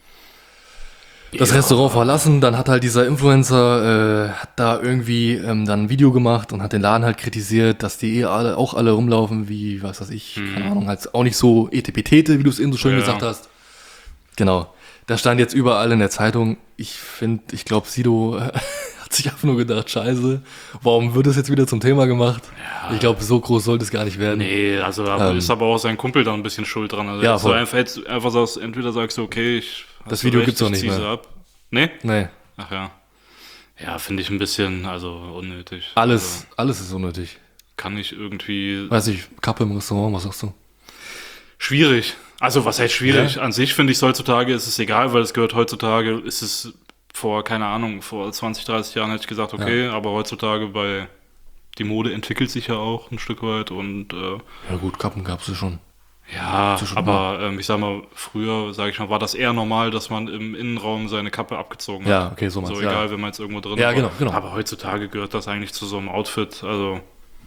S3: das
S2: Ja.
S3: Restaurant verlassen. Dann hat halt dieser Influencer äh, hat da irgendwie ähm, dann ein Video gemacht und hat den Laden halt kritisiert, dass die eh alle, auch alle rumlaufen wie, was weiß ich, keine Ahnung, halt auch nicht so etepetete, wie du es eben so schön
S2: Ja.
S3: gesagt hast. Genau. Da stand jetzt überall in der Zeitung. Ich finde, ich glaube, Sido äh, hat sich einfach nur gedacht, scheiße, warum wird es jetzt wieder zum Thema gemacht?
S2: Ja.
S3: Ich glaube, so groß sollte es gar nicht werden.
S2: Nee, also da
S3: Ähm.
S2: ist aber auch sein Kumpel da ein bisschen schuld dran. Also
S3: Ja,
S2: jetzt so
S3: voll.
S2: einfach, jetzt einfach sagst, entweder sagst du, okay, ich hast
S3: Das
S2: du
S3: Video
S2: recht,
S3: gibt's doch
S2: ich
S3: nicht
S2: zieh's
S3: mehr.
S2: ab. Nee?
S3: Nee,
S2: Ach ja. Ja, finde ich ein bisschen, also unnötig.
S3: alles, alles ist unnötig.
S2: Also, kann ich irgendwie
S3: Weiß ich, Kappe im Restaurant, was sagst du?
S2: schwierig. Also was heißt schwierig?
S3: Ja.
S2: An sich finde ich es heutzutage ist es egal, weil es gehört heutzutage, ist es vor, keine Ahnung, vor zwanzig, dreißig Jahren hätte ich gesagt, okay, aber heutzutage bei, die Mode entwickelt sich ja auch ein Stück weit und äh,
S3: Ja gut, Kappen gab es schon.
S2: ja,
S3: ist schon
S2: aber ähm, ich sag mal, früher, sage ich mal, war das eher normal, dass man im Innenraum seine Kappe abgezogen hat.
S3: Ja, okay, so
S2: So
S3: meinst
S2: egal,
S3: ja.
S2: wenn man jetzt irgendwo drin
S3: Ja,
S2: war.
S3: genau, genau.
S2: Aber heutzutage gehört das eigentlich zu so einem Outfit, also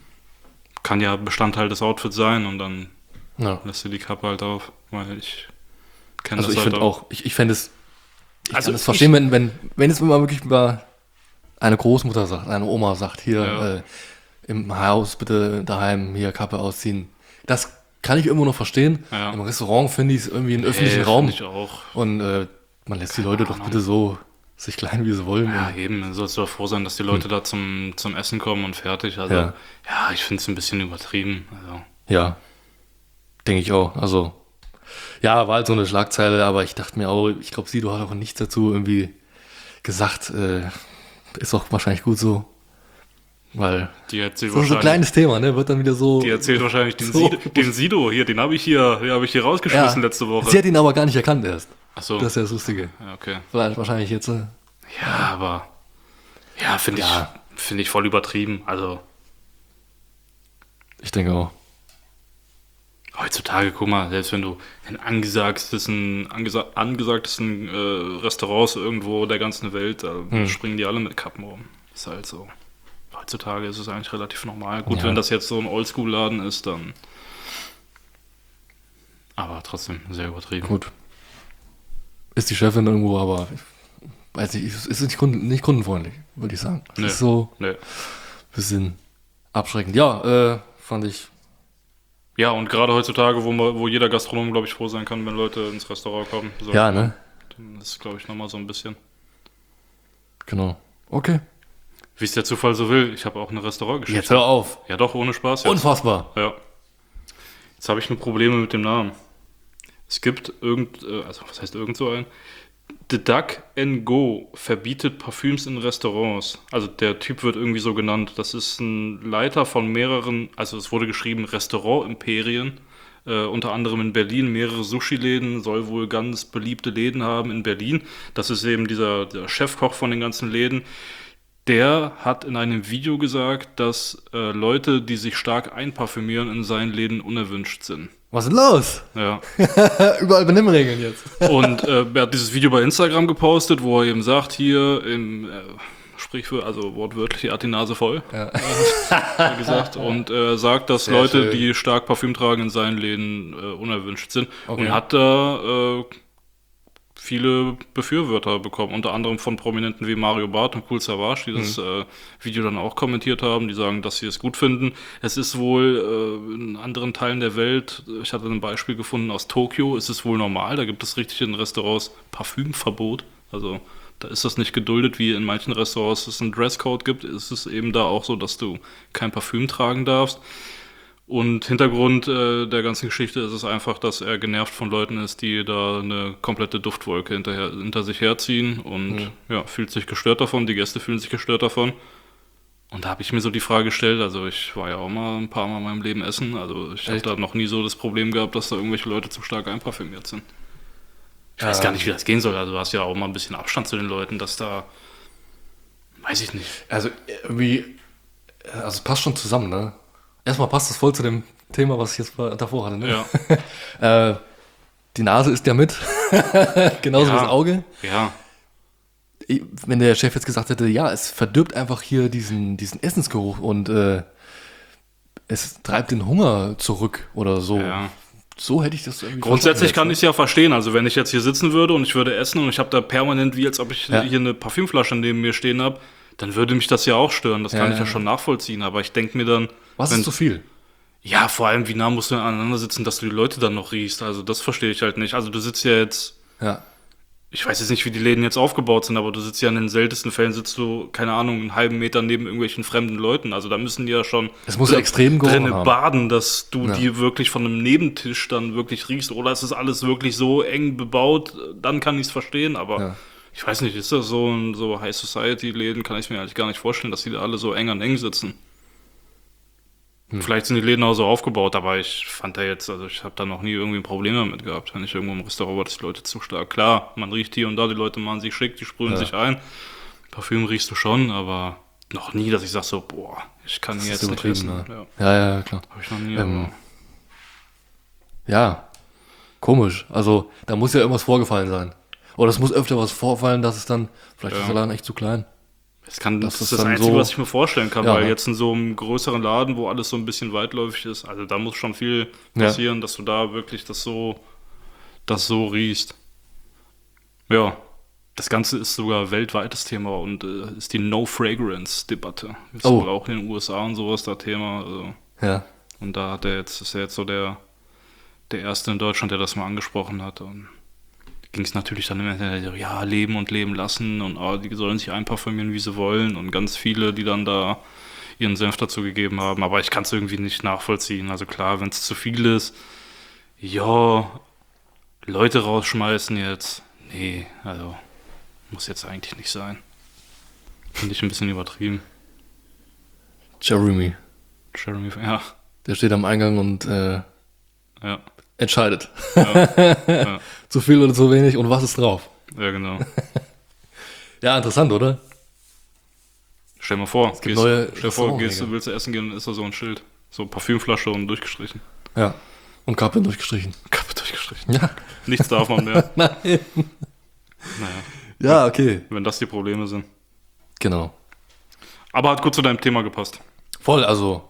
S2: kann ja Bestandteil des Outfits sein und dann
S3: ja.
S2: lässt du die Kappe halt auf, weil ich kenne
S3: Also
S2: das
S3: ich
S2: halt
S3: finde auch, ich, ich fände es, ich
S2: Also
S3: kann es verstehen, wenn, wenn, wenn es mal wirklich mal eine Großmutter sagt, eine Oma sagt, hier
S2: Ja.
S3: äh, im Haus bitte daheim hier Kappe ausziehen. Das kann ich irgendwo noch verstehen.
S2: Ja.
S3: Im Restaurant finde ich es irgendwie einen öffentlichen
S2: Hey,
S3: Raum.
S2: find ich auch.
S3: Und äh, man lässt die Leute doch
S2: Ahnung.
S3: bitte so sich klein, wie sie wollen.
S2: Ja,
S3: Und,
S2: eben, dann sollst du doch froh sein, dass die Leute da zum, zum Essen kommen und fertig. Also,
S3: Ja.
S2: ja, ich finde es ein bisschen übertrieben. Also,
S3: ja, denke ich auch. Also, ja, war halt so eine Schlagzeile, aber ich dachte mir auch, ich glaube, Sido hat auch nichts dazu irgendwie gesagt. Äh, ist auch wahrscheinlich gut so. Weil,
S2: die erzählt
S3: so, so ein
S2: wahrscheinlich,
S3: kleines Thema, ne? Wird dann wieder so.
S2: die erzählt wahrscheinlich den,
S3: So.
S2: Sido, den Sido hier, den habe ich hier, den habe ich hier rausgeschmissen letzte Woche.
S3: Sie hat ihn aber gar nicht erkannt erst.
S2: Ach so.
S3: Das ist ja das Lustige.
S2: Ja, okay.
S3: Vielleicht wahrscheinlich jetzt. Äh,
S2: Ja, aber ja, finde
S3: Ja.
S2: ich, finde ich voll übertrieben. Also
S3: ich denke auch.
S2: heutzutage, guck mal, selbst wenn du in angesagtesten, angesa angesagtesten äh, Restaurants irgendwo der ganzen Welt, da
S3: Hm.
S2: springen die alle mit Kappen rum. Ist halt so. Heutzutage ist es eigentlich relativ normal. Gut,
S3: Ja.
S2: wenn das jetzt so ein Oldschool-Laden ist, dann. Aber trotzdem sehr übertrieben.
S3: Gut. Ist die Chefin irgendwo, aber ich weiß nicht, ist ist nicht, kunden, nicht kundenfreundlich, würde ich sagen. Das
S2: Nee.
S3: ist so
S2: Nee.
S3: ein bisschen abschreckend. Ja, äh, fand ich.
S2: Ja, und gerade heutzutage, wo, man, wo jeder Gastronom, glaube ich, froh sein kann, wenn Leute ins Restaurant kommen. So,
S3: Ja, ne?
S2: Das ist, glaube ich, nochmal so ein bisschen.
S3: Genau. Okay.
S2: Wie es der Zufall so will, ich habe auch eine Restaurantgeschichte.
S3: Jetzt hör auf.
S2: Ja, doch, ohne Spaß jetzt.
S3: Unfassbar.
S2: Ja. Jetzt habe ich nur Probleme mit dem Namen. Es gibt irgend, äh, also was heißt irgend so ein? The Duck and Go verbietet Parfüms in Restaurants. Also der Typ wird irgendwie so genannt. Das ist ein Leiter von mehreren, also es wurde geschrieben Restaurant-Imperien. Äh, unter anderem in Berlin mehrere Sushi-Läden, soll wohl ganz beliebte Läden haben in Berlin. Das ist eben dieser, der Chefkoch von den ganzen Läden. Der hat in einem Video gesagt, dass äh, Leute, die sich stark einparfümieren, in seinen Läden unerwünscht sind.
S3: Was ist denn los?
S2: Ja.
S3: Überall Benimmregeln jetzt.
S2: Und äh, er hat dieses Video bei Instagram gepostet, wo er eben sagt, hier im äh, Sprichwort, also wortwörtlich, er hat die Nase voll,
S3: Ja.
S2: hat er gesagt. Und äh, sagt, dass
S3: Sehr
S2: Leute,
S3: schön.
S2: die stark Parfüm tragen, in seinen Läden äh, unerwünscht sind.
S3: Okay.
S2: Und hat da äh, viele Befürworter bekommen, unter anderem von Prominenten wie Mario Barth und Kool Savas, die das äh, Video dann auch kommentiert haben, die sagen, dass sie es gut finden. Es ist wohl äh, in anderen Teilen der Welt, ich hatte ein Beispiel gefunden aus Tokio, ist es wohl normal, da gibt es richtig in Restaurants Parfümverbot, also da ist das nicht geduldet, wie in manchen Restaurants es einen Dresscode gibt, ist es eben da auch so, dass du kein Parfüm tragen darfst. Und Hintergrund äh, der ganzen Geschichte ist es einfach, dass er genervt von Leuten ist, die da eine komplette Duftwolke hinterher, hinter sich herziehen und
S3: Mhm.
S2: ja, fühlt sich gestört davon, die Gäste fühlen sich gestört davon. Und da habe ich mir so die Frage gestellt, also ich war ja auch mal ein paar Mal in meinem Leben essen, also ich habe
S3: Echt?
S2: da noch nie so das Problem gehabt, dass da irgendwelche Leute zu stark einparfümiert sind. Ich weiß
S3: Ja.
S2: gar nicht, wie das gehen soll, also du hast ja auch mal ein bisschen Abstand zu den Leuten, dass da, weiß ich nicht.
S3: Also irgendwie, also es passt schon zusammen, ne? Erstmal passt es voll zu dem Thema, was ich jetzt mal davor hatte, ne?
S2: Ja,
S3: äh, die Nase ist ja mit, genauso
S2: Ja.
S3: das Auge.
S2: ja,
S3: Ich- Wenn der Chef jetzt gesagt hätte, ja, es verdirbt einfach hier diesen, diesen Essensgeruch und äh, es treibt den Hunger zurück oder so.
S2: ja.
S3: So hätte ich das irgendwie
S2: Grundsätzlich kann
S3: verstanden
S2: ich es ja verstehen. Also wenn ich jetzt hier sitzen würde und ich würde essen und ich habe da permanent, wie als ob ich
S3: Ja.
S2: hier eine Parfümflasche neben mir stehen habe, dann würde mich das ja auch stören. Das
S3: Ja,
S2: kann ich ja
S3: ja.
S2: schon nachvollziehen. Aber ich denke mir dann,
S3: Was
S2: wenn,
S3: ist zu viel?
S2: ja, vor allem, wie nah musst du aneinander sitzen, dass du die Leute dann noch riechst. Also das verstehe ich halt nicht. Also du sitzt ja jetzt,
S3: Ja.
S2: ich weiß jetzt nicht, wie die Läden jetzt aufgebaut sind, aber du sitzt ja in den seltensten Fällen, sitzt du, keine Ahnung, einen halben Meter neben irgendwelchen fremden Leuten. Also da müssen die ja schon
S3: Es muss ja extrem gerochen
S2: drinne
S3: haben.
S2: baden, dass du
S3: Ja.
S2: die wirklich von einem Nebentisch dann wirklich riechst. Oder ist das alles wirklich so eng bebaut, dann kann ich es verstehen, aber
S3: Ja.
S2: ich weiß nicht, ist das so ein so High Society Läden, kann ich mir eigentlich gar nicht vorstellen, dass die da alle so eng an eng sitzen.
S3: Hm.
S2: Vielleicht sind die Läden auch so aufgebaut, aber ich fand da jetzt, also ich habe da noch nie irgendwie ein Problem damit gehabt, wenn ich irgendwo im Restaurant war, dass die Leute zu stark. Klar, man riecht hier und da, die Leute machen sich schick, die sprühen
S3: Ja.
S2: sich ein. Parfüm riechst du schon, aber noch nie, dass ich sage so, boah, ich kann hier
S3: Das ist
S2: jetzt nicht
S3: übertrieben,
S2: essen.
S3: ne?
S2: Ja,
S3: Ja, ja, ja, klar.
S2: habe ich noch nie.
S3: Ähm,
S2: aber
S3: Ja, komisch. Also, da muss ja irgendwas vorgefallen sein. Oder es muss öfter was vorfallen, dass es dann, vielleicht
S2: Ja.
S3: ist der Laden echt zu klein.
S2: Das, kann,
S3: Das
S2: das,
S3: ist
S2: ist das
S3: dann
S2: Einzige,
S3: so-
S2: was ich mir vorstellen kann,
S3: Ja,
S2: weil
S3: ne?
S2: jetzt in so einem größeren Laden, wo alles so ein bisschen weitläufig ist, also da muss schon viel
S3: Ja.
S2: passieren, dass du da wirklich das so, das so riechst. Ja, das Ganze ist sogar weltweites Thema und äh, ist die No-Fragrance-Debatte. Ist
S3: Oh.
S2: wohl auch in den U S A und sowas da Thema. Also,
S3: Ja.
S2: und da hat er jetzt, ist er jetzt so der, der Erste in Deutschland, der das mal angesprochen hat. Und ging es natürlich dann im Internet so, ja, leben und leben lassen und oh, die sollen sich einparfümieren, wie sie wollen und ganz viele, die dann da ihren Senf dazu gegeben haben, aber ich kann es irgendwie nicht nachvollziehen. Also klar, wenn es zu viel ist, ja, Leute rausschmeißen jetzt, nee, also muss jetzt eigentlich nicht sein. Finde ich ein bisschen übertrieben.
S3: Jeremy,
S2: Jeremy, ja,
S3: der steht am Eingang und äh,
S2: ja,
S3: entscheidet.
S2: ja,
S3: Zu viel oder zu wenig und was ist drauf?
S2: ja, genau.
S3: Ja, interessant, oder?
S2: Stell mal vor,
S3: gibt
S2: gehst,
S3: neue
S2: stell dir vor, gehst,
S3: Restaurantregeln.
S2: du willst du essen gehen, dann ist da so ein Schild. So Parfümflasche und durchgestrichen.
S3: Ja. Und Kappe durchgestrichen.
S2: Kappe durchgestrichen.
S3: Ja.
S2: Nichts darf man mehr.
S3: Nein.
S2: Naja,
S3: Ja, okay.
S2: wenn das die Probleme sind.
S3: Genau.
S2: Aber hat gut zu deinem Thema gepasst.
S3: Voll, also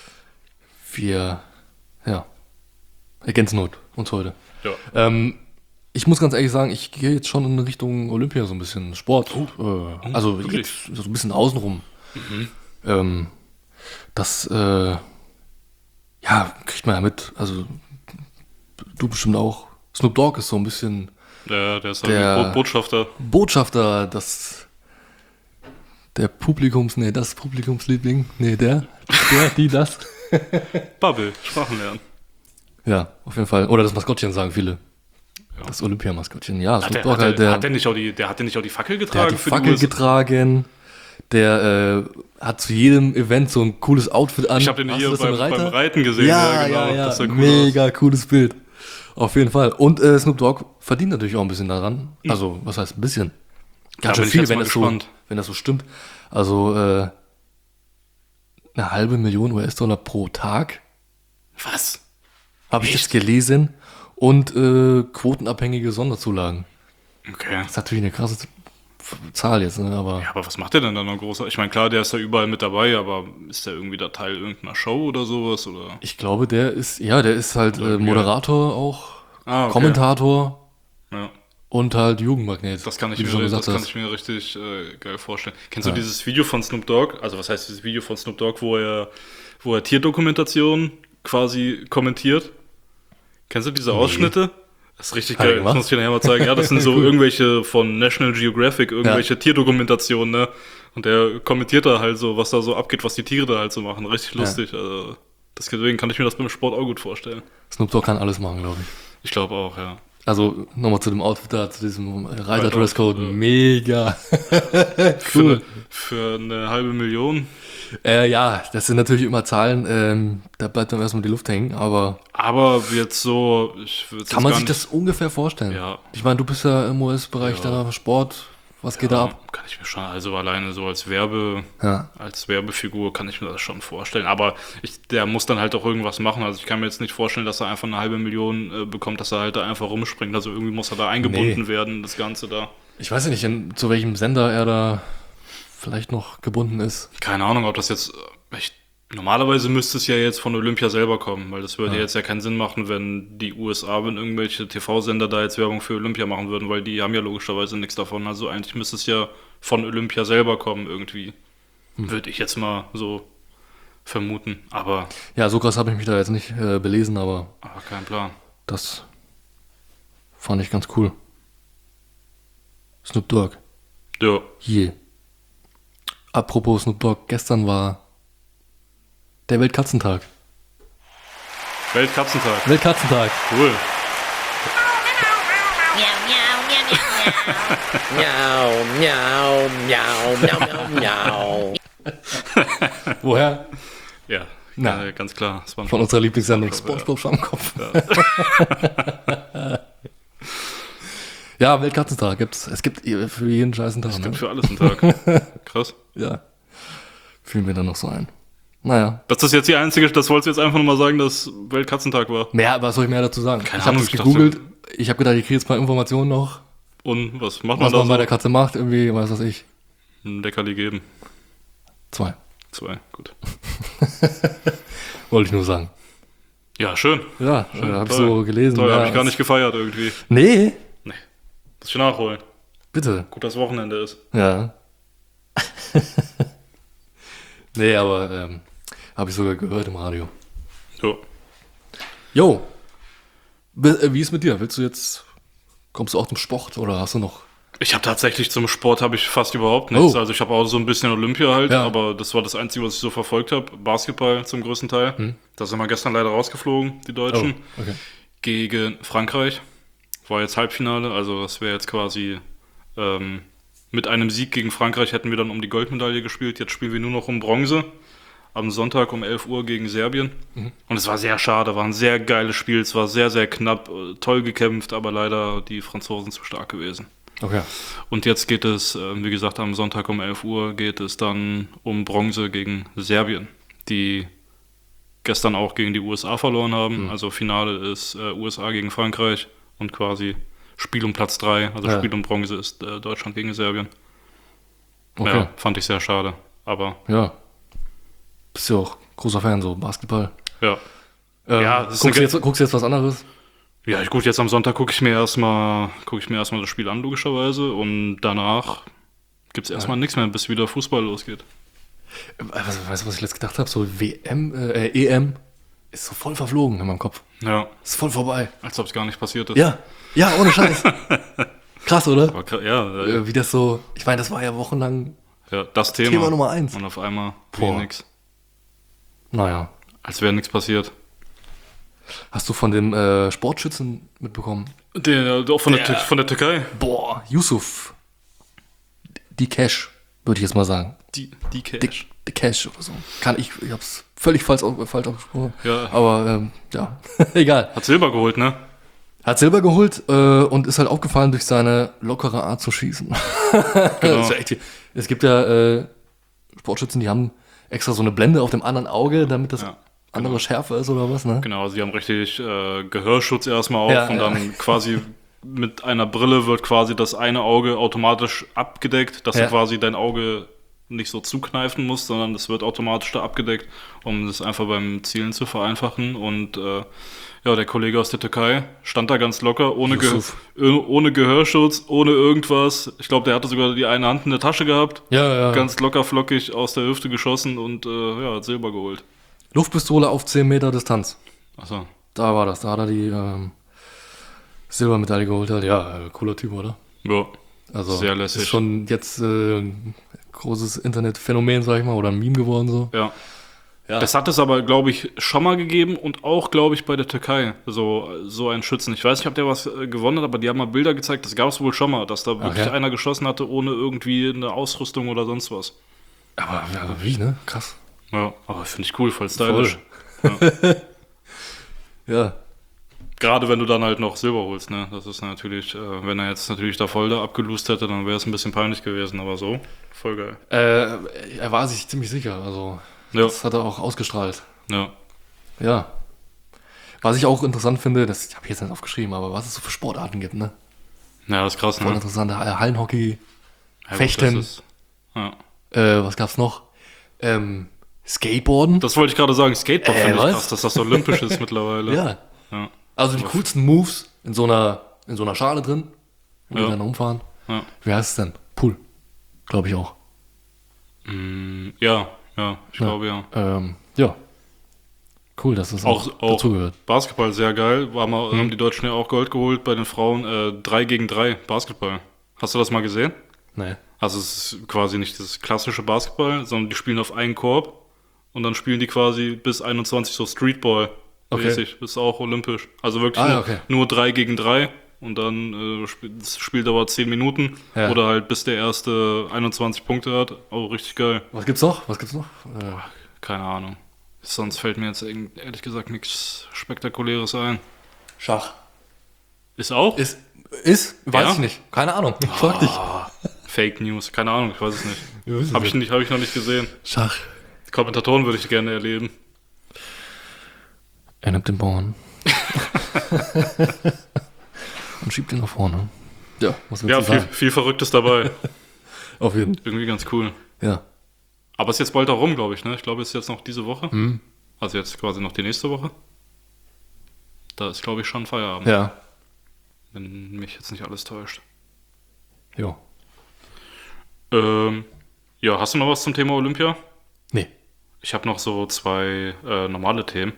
S3: wir, ja, ergänzen uns uns heute.
S2: Ja.
S3: Ähm, ich muss ganz ehrlich sagen, ich gehe jetzt schon in Richtung Olympia so ein bisschen Sport. äh, also
S2: wirklich?
S3: jetzt so ein bisschen außenrum. Ähm, das, äh, ja, kriegt man ja mit. Also du bestimmt auch. Snoop Dogg ist so ein bisschen
S2: Der, der ist halt
S3: Der-
S2: Bo- Botschafter.
S3: Botschafter, das der Publikums, nee, das Publikumsliebling, nee, der, der, die, das.
S2: Bubble, Sprachen lernen.
S3: Ja, auf jeden Fall. Oder das Maskottchen sagen viele.
S2: Ja.
S3: Das Olympiamaskottchen. Ja,
S2: Hat
S3: Snoop
S2: der,
S3: Dogg
S2: hat, der,
S3: halt, der,
S2: hat der nicht auch die, der hat der nicht auch die Fackel
S3: der
S2: getragen
S3: hat die
S2: für
S3: Fackel
S2: U S A?
S3: getragen. Der äh, hat zu jedem Event so ein cooles Outfit an.
S2: Ich habe den
S3: Hast
S2: hier
S3: du das
S2: beim,
S3: im Reiter?
S2: beim Reiten gesehen.
S3: Ja,
S2: genau.
S3: ja, ja.
S2: Das sah cool aus.
S3: Mega cooles Bild. Auf jeden Fall. Und äh, Snoop Dogg verdient natürlich auch ein bisschen daran. Also, was heißt ein bisschen?
S2: Da
S3: Ganz
S2: bin
S3: schön
S2: ich
S3: viel,
S2: jetzt
S3: wenn
S2: mal
S3: das, so,
S2: gespannt.
S3: wenn das so stimmt. Also, äh, eine halbe Million U S-Dollar pro Tag,
S2: Was?
S3: habe ich jetzt gelesen. Und äh, quotenabhängige Sonderzulagen.
S2: Okay.
S3: Das ist natürlich eine krasse Z- Zahl jetzt, ne? Aber
S2: Ja, aber was macht der denn da noch groß? Ich meine, klar, der ist da überall mit dabei, aber ist der irgendwie da Teil irgendeiner Show oder sowas? Oder?
S3: ich glaube, der ist, ja, der ist halt äh, Moderator auch,
S2: Ah, okay.
S3: Kommentator
S2: Ja.
S3: und halt Jugendmagnet.
S2: Das kann ich
S3: wie
S2: mir,
S3: du schon
S2: das
S3: gesagt
S2: kann
S3: hast.
S2: ich mir richtig äh, geil vorstellen. Kennst du dieses Video von Snoop Dogg? Also was heißt dieses Video von Snoop Dogg, wo er, wo er Tierdokumentation quasi kommentiert? Kennst du diese Ausschnitte? Das ist richtig
S3: Hat er
S2: geil. Das
S3: gemacht?
S2: muss ich dir nachher mal zeigen. Ja, das sind so
S3: Cool.
S2: irgendwelche von National Geographic, irgendwelche
S3: Ja.
S2: Tierdokumentationen, ne? Und der kommentiert da halt so, was da so abgeht, was die Tiere da halt so machen. Richtig lustig. Also, deswegen kann ich mir das beim Sport auch gut vorstellen.
S3: Snoop Dogg kann alles machen, glaube ich.
S2: Ich glaube auch, ja.
S3: Also nochmal zu dem Outfit da, zu diesem
S2: Reiter-
S3: Reiter-Dresscode.
S2: ja.
S3: Mega.
S2: Für,
S3: Cool.
S2: eine, für eine halbe Million.
S3: Äh, ja, das sind natürlich immer Zahlen, ähm, da bleibt dann erstmal die Luft hängen, aber
S2: Aber jetzt so, ich würde
S3: kann man sich das ungefähr vorstellen?
S2: Ja.
S3: Ich meine, du bist ja im U S-Bereich
S2: Ja.
S3: da, Sport, was geht da ab?
S2: Kann ich mir schon, also alleine so als Werbe,
S3: Ja.
S2: als Werbefigur kann ich mir das schon vorstellen. Aber ich, der muss dann halt auch irgendwas machen. Also ich kann mir jetzt nicht vorstellen, dass er einfach eine halbe Million äh, bekommt, dass er halt da einfach rumspringt. Also irgendwie muss er da eingebunden
S3: Nee.
S2: werden, das Ganze da.
S3: Ich weiß ja nicht, in, zu welchem Sender er da vielleicht noch gebunden ist.
S2: Keine Ahnung, ob das jetzt äh, echt. Normalerweise müsste es ja jetzt von Olympia selber kommen, weil das würde
S3: Ja.
S2: jetzt ja keinen Sinn machen, wenn die U S A, wenn irgendwelche T V-Sender da jetzt Werbung für Olympia machen würden, weil die haben ja logischerweise nichts davon. Also eigentlich müsste es ja von Olympia selber kommen irgendwie.
S3: Hm.
S2: Würde ich jetzt mal so vermuten. Aber,
S3: Ja, so krass habe ich mich da jetzt nicht äh, belesen, aber
S2: aber kein Plan.
S3: das fand ich ganz cool. Snoop Dogg.
S2: Ja,
S3: Hier. Apropos Snoop Dogg, gestern war der Weltkatzentag.
S2: Weltkatzentag.
S3: Weltkatzentag.
S2: Cool.
S4: Miau, miau, miau, miau, miau, miau.
S3: Woher?
S2: Ja,
S3: Na.
S2: äh, ganz klar. Das war ein
S3: Von unserer Lieblingssendung
S2: SpongeBob,
S3: SpongeBob Schwammkopf. Ja, Weltkatzentag gibt's. Es gibt für jeden scheißen Tag.
S2: Es
S3: Ne?
S2: gibt für alles einen Tag. Krass.
S3: Ja. Fühlen wir dann noch so ein. Naja.
S2: Das ist jetzt die einzige, das wolltest du jetzt einfach nur mal sagen, dass Weltkatzentag war.
S3: Mehr, was soll ich mehr dazu sagen?
S2: Keine
S3: ich habe
S2: Ahnung,
S3: das
S2: ich dachte-
S3: gegoogelt. Ich habe gedacht, ich kriege jetzt ein paar Informationen noch,
S2: Und was macht man
S3: was
S2: da
S3: man bei
S2: so?
S3: der Katze macht. Irgendwie, weiß was ich.
S2: Ein Leckerli geben.
S3: Zwei.
S2: Zwei, gut.
S3: Wollte ich nur sagen.
S2: Ja, schön.
S3: Ja, äh, habe ich
S2: Toll.
S3: so gelesen.
S2: Toll,
S3: ja,
S2: habe ich gar
S3: es-
S2: nicht gefeiert irgendwie.
S3: Nee,
S2: Nee. Muss ich nachholen.
S3: bitte.
S2: Gut, dass Wochenende ist.
S3: Ja. Nee, aber ähm, habe ich sogar gehört im Radio.
S2: So.
S3: Jo. Wie äh, wie ist mit dir? Willst du jetzt, kommst du auch zum Sport oder hast du noch?
S2: Ich habe tatsächlich zum Sport habe ich fast überhaupt nichts.
S3: Oh.
S2: Also ich habe auch so ein bisschen Olympia halt,
S3: Ja.
S2: aber das war das Einzige, was ich so verfolgt habe. Basketball zum größten Teil.
S3: Hm.
S2: Da sind wir gestern leider rausgeflogen, die Deutschen.
S3: Oh, okay.
S2: Gegen Frankreich. War jetzt Halbfinale, also das wäre jetzt quasi ähm, mit einem Sieg gegen Frankreich hätten wir dann um die Goldmedaille gespielt. Jetzt spielen wir nur noch um Bronze. Am Sonntag um elf Uhr gegen Serbien.
S3: Mhm.
S2: Und es war sehr schade, war ein sehr geiles Spiel. Es war sehr, sehr knapp, äh, toll gekämpft, aber leider die Franzosen zu stark gewesen.
S3: Okay.
S2: Und jetzt geht es, äh, wie gesagt, am Sonntag um elf Uhr geht es dann um Bronze gegen Serbien, die gestern auch gegen die U S A verloren haben.
S3: Mhm.
S2: Also Finale ist äh, U S A gegen Frankreich und quasi Spiel um Platz drei, also
S3: Ja.
S2: Spiel um Bronze ist äh, Deutschland gegen Serbien.
S3: Okay.
S2: Ja, fand ich sehr schade. Aber
S3: Ja. Bist ja auch großer Fan, so Basketball.
S2: ja.
S3: Ähm,
S2: Ja, das ist
S3: guckst, du
S2: eine
S3: jetzt, guckst du jetzt was anderes?
S2: Ja, gut, jetzt am Sonntag gucke ich mir erstmal gucke ich mir erstmal das Spiel an, logischerweise. Und danach gibt es erstmal nichts mehr, bis wieder Fußball losgeht.
S3: Äh, Was, weißt du, was ich letzt gedacht habe? So W M, äh, E M ist so voll verflogen in meinem Kopf.
S2: Ja,
S3: Ist voll vorbei.
S2: als ob es gar nicht passiert ist.
S3: Ja. Ja, ohne Scheiß. Krass, oder?
S2: Aber kra- ja, äh,
S3: Äh, Wie das so, ich meine, das war ja wochenlang,
S2: ja, das Thema.
S3: Thema Nummer eins.
S2: Und auf einmal
S3: Boah.
S2: wie nix.
S3: naja.
S2: Als wäre nichts passiert.
S3: Hast du von dem äh, Sportschützen mitbekommen?
S2: Der, auch von der,
S3: Der-
S2: Tür- von der Türkei.
S3: Boah, Yusuf. Die Cash, würde ich jetzt mal sagen.
S2: Die, die
S3: Die,
S2: Cash.
S3: die Cash oder so. Kann ich, ich hab's völlig falsch, auf- falsch aufgesprochen.
S2: Ja.
S3: Aber ähm, ja, egal.
S2: Hat Silber geholt, ne?
S3: Hat Silber geholt äh, und ist halt aufgefallen durch seine lockere Art zu schießen. Das ist ja echt, es gibt ja äh, Sportschützen, die haben extra so eine Blende auf dem anderen Auge, damit das
S2: Ja,
S3: andere schärfer ist oder was, ne?
S2: Genau, sie haben richtig äh, Gehörschutz erstmal auf
S3: Ja,
S2: und
S3: ja.
S2: dann quasi mit einer Brille wird quasi das eine Auge automatisch abgedeckt, dass
S3: Ja.
S2: du quasi dein Auge nicht so zukneifen musst, sondern das wird automatisch da abgedeckt, um das einfach beim Zielen zu vereinfachen. Und äh, ja, der Kollege aus der Türkei stand da ganz locker, ohne, Ge
S3: Yusuf.
S2: ohne Gehörschutz, ohne irgendwas. Ich glaube, der hatte sogar die eine Hand in der Tasche gehabt.
S3: Ja, ja.
S2: Ganz locker flockig aus der Hüfte geschossen und äh, ja, hat Silber geholt.
S3: Luftpistole auf zehn Meter Distanz.
S2: Achso.
S3: Da war das, da hat er die ähm, Silbermedaille geholt. Hat. Ja, äh, cooler Typ, oder?
S2: Ja.
S3: Also
S2: Sehr lässig.
S3: ist schon jetzt äh, ein großes Internetphänomen, sag ich mal, oder ein Meme geworden so.
S2: Ja.
S3: Ja.
S2: Das hat es aber, glaube ich, schon mal gegeben und auch, glaube ich, bei der Türkei, so, so ein Schützen. Ich weiß nicht, ob der was äh, gewonnen hat, aber die haben mal Bilder gezeigt, das gab es wohl schon mal, dass da wirklich
S3: Okay.
S2: einer geschossen hatte, ohne irgendwie eine Ausrüstung oder sonst was.
S3: Aber, aber wie, ne? Krass.
S2: Ja, aber finde ich cool, voll stylisch.
S3: Ja.
S2: Gerade wenn du dann halt noch Silber holst, ne? Das ist natürlich, äh, wenn er jetzt natürlich da voll da abgelust hätte, dann wäre es ein bisschen peinlich gewesen, aber so, voll geil.
S3: Äh, er war sich ziemlich sicher, also
S2: Ja.
S3: das hat er auch ausgestrahlt.
S2: Ja.
S3: Ja. Was ich auch interessant finde, das habe ich jetzt nicht aufgeschrieben, aber was es so für Sportarten gibt, ne?
S2: Ja, das ist krass,
S3: Voll
S2: ne?
S3: interessant. Äh, Hallenhockey,
S2: Ja, gut,
S3: Fechten.
S2: das ist- Ja.
S3: äh, was gab's noch? Ähm, Skateboarden.
S2: Das wollte ich gerade sagen, Skateboard
S3: Äh,
S2: finde ich
S3: was?
S2: krass, dass das so olympisch ist mittlerweile.
S3: Ja.
S2: Ja.
S3: Also die coolsten Moves in so einer, in so einer Schale drin, wo
S2: Ja.
S3: die dann umfahren.
S2: Ja.
S3: Wie heißt es denn? Pool. Glaube ich auch.
S2: Mm, ja, ja, ich glaube ja.
S3: Ähm, ja. Cool, dass das auch,
S2: Auch, auch
S3: dazugehört.
S2: Basketball sehr geil. War mal, haben die Deutschen ja auch Gold geholt bei den Frauen. Äh, drei gegen drei Basketball. Hast du das mal gesehen?
S3: Nee.
S2: Also es ist quasi nicht das klassische Basketball, sondern die spielen auf einen Korb und dann spielen die quasi bis einundzwanzig so Streetball mäßig.
S3: Okay.
S2: Ist auch olympisch. Also wirklich
S3: Ah,
S2: nur,
S3: ja, okay.
S2: nur drei gegen drei und dann äh, sp- das Spiel dauert zehn Minuten
S3: Ja.
S2: oder halt bis der erste einundzwanzig Punkte hat. Oh, richtig geil.
S3: Was gibt's noch? Was gibt's noch? Äh,
S2: Keine Ahnung. Sonst fällt mir jetzt ehrlich gesagt nichts Spektakuläres ein.
S3: Schach.
S2: Ist auch?
S3: Ist, ist? Weiß
S2: Ja?
S3: ich nicht. Keine Ahnung. Ich frag dich.
S2: Fake News. Keine Ahnung, ich weiß es nicht.
S3: Ja, weiß ich
S2: Habe ich,
S3: nicht.
S2: nicht- hab ich noch nicht gesehen.
S3: Schach.
S2: Die Kommentatoren würde ich gerne erleben.
S3: Er nimmt den Bauern. Und schiebt ihn nach vorne. Ja, was willst
S2: Ja,
S3: du
S2: viel,
S3: sagen?
S2: viel Verrücktes dabei.
S3: Auf jeden Fall.
S2: Irgendwie ganz cool.
S3: Ja.
S2: Aber ist jetzt bald auch rum, glaube ich, ne? Ich glaube, es ist jetzt noch diese Woche.
S3: Mhm.
S2: Also jetzt quasi noch die nächste Woche. Da ist, glaube ich, schon Feierabend.
S3: Ja.
S2: Wenn mich jetzt nicht alles täuscht.
S3: Jo.
S2: Ähm, ja, hast du noch was zum Thema Olympia?
S3: Nee.
S2: Ich habe noch so zwei äh, normale Themen.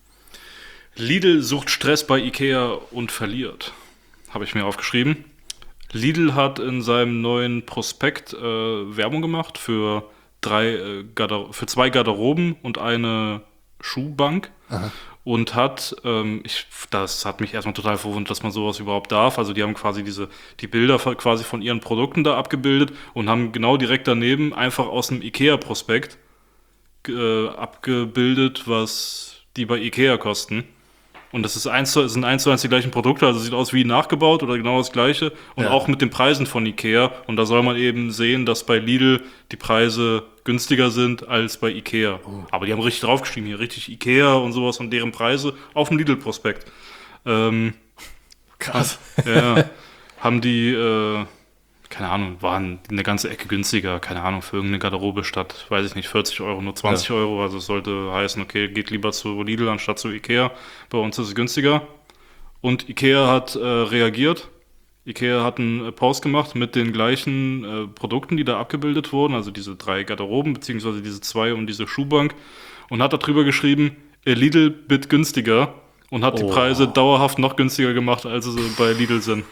S2: Lidl sucht Stress bei Ikea und verliert. Habe ich mir aufgeschrieben. Lidl hat in seinem neuen Prospekt äh, Werbung gemacht für drei äh, Garder- für zwei Garderoben und eine Schuhbank. Und hat, ähm, ich, das hat mich erstmal total verwundert, dass man sowas überhaupt darf. Also die haben quasi diese, die Bilder von- quasi von ihren Produkten da abgebildet und haben genau direkt daneben einfach aus dem Ikea-Prospekt äh, abgebildet, was die bei Ikea kosten. Und das ist eins zu, sind eins zu eins die gleichen Produkte, also sieht aus wie nachgebaut oder genau das gleiche. Und
S3: Ja.
S2: auch mit den Preisen von Ikea. Und da soll man eben sehen, dass bei Lidl die Preise günstiger sind als bei Ikea. Aber die haben richtig draufgeschrieben, hier richtig Ikea und sowas und deren Preise auf dem Lidl-Prospekt. Ähm,
S3: Krass.
S2: ja, haben die, äh, keine Ahnung, waren eine ganze Ecke günstiger, keine Ahnung, für irgendeine Garderobe statt, weiß ich nicht, vierzig Euro, nur zwanzig
S3: Ja.
S2: Euro. Also es sollte heißen, okay, geht lieber zu Lidl anstatt zu Ikea. Bei uns ist es günstiger. Und Ikea hat äh, reagiert. Ikea hat einen äh, Post gemacht mit den gleichen äh, Produkten, die da abgebildet wurden, also diese drei Garderoben, beziehungsweise diese zwei und diese Schuhbank. Und hat darüber geschrieben, äh, Lidl bit günstiger und hat die
S3: Oh.
S2: Preise dauerhaft noch günstiger gemacht, als sie bei Lidl sind.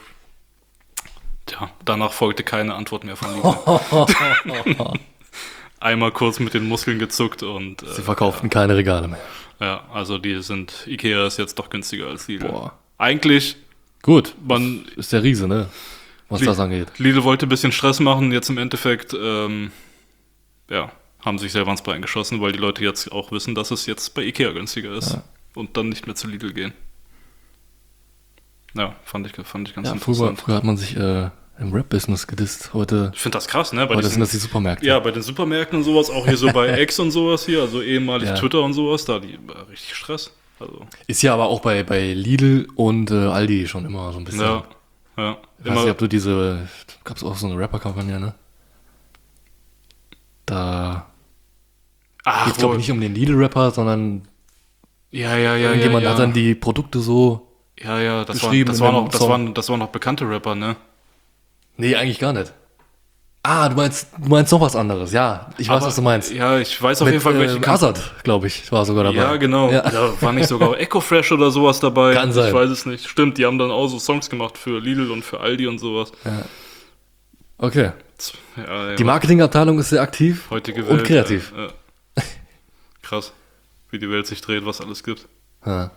S2: Tja, danach folgte keine Antwort mehr von Lidl. Einmal kurz mit den Muskeln gezuckt und
S3: Sie
S2: äh,
S3: verkauften keine Regale mehr.
S2: ja, also die sind, Ikea ist jetzt doch günstiger als Lidl.
S3: Boah.
S2: Eigentlich,
S3: Gut.
S2: man,
S3: Ist der Riese, ne? Was
S2: Li-
S3: das angeht.
S2: Lidl wollte ein bisschen Stress machen, jetzt im Endeffekt, ähm, ja, haben sich selber ins Bein geschossen, weil die Leute jetzt auch wissen, dass es jetzt bei Ikea günstiger ist und dann nicht mehr zu Lidl gehen. Ja, fand ich, fand ich ganz
S3: Ja, früher,
S2: interessant.
S3: früher hat man sich äh, im Rap-Business gedisst. Heute,
S2: Ich finde das krass, ne? Bei
S3: heute
S2: diesen-
S3: sind das die Supermärkte.
S2: Ja, bei den Supermärkten und sowas, auch hier so bei X und sowas hier, also ehemalig
S3: Ja.
S2: Twitter und sowas, da die war richtig Stress. Also,
S3: Ist ja aber auch bei, bei Lidl und äh, Aldi schon immer so ein bisschen.
S2: ja, ja.
S3: Ich weiß
S2: Immer,
S3: nicht, ob du diese, gab es auch so eine Rapper-Kampagne, ne? Da
S2: ach,
S3: geht es, glaube
S2: wo-
S3: ich, nicht um den Lidl-Rapper, sondern
S2: ja, ja, ja, ja,
S3: irgendjemand
S2: ja.
S3: hat dann die Produkte so.
S2: ja, ja, das, war,
S3: beschrieben
S2: das,
S3: in
S2: war
S3: dem
S2: noch, das,
S3: Song.
S2: waren, das waren noch bekannte Rapper, ne?
S3: Nee, eigentlich gar nicht. Ah, du meinst, du meinst noch was anderes, ja. Ich weiß,
S2: Aber-
S3: was du meinst.
S2: Ja, ich weiß auf
S3: Mit
S2: jeden Fall, welche
S3: äh,
S2: Kam-
S3: Azad, glaube ich, war sogar dabei.
S2: Ja, genau.
S3: Ja.
S2: Da war nicht sogar Ecofresh oder sowas dabei.
S3: Kann sein.
S2: Ich weiß es nicht. Stimmt, die haben dann auch so Songs gemacht für Lidl und für Aldi und sowas.
S3: Okay.
S2: Ja, ja,
S3: Die Marketingabteilung ist sehr aktiv
S2: heutige Welt.
S3: und kreativ.
S2: Ja, ja. Krass, wie die Welt sich dreht, was alles gibt.
S3: Ja,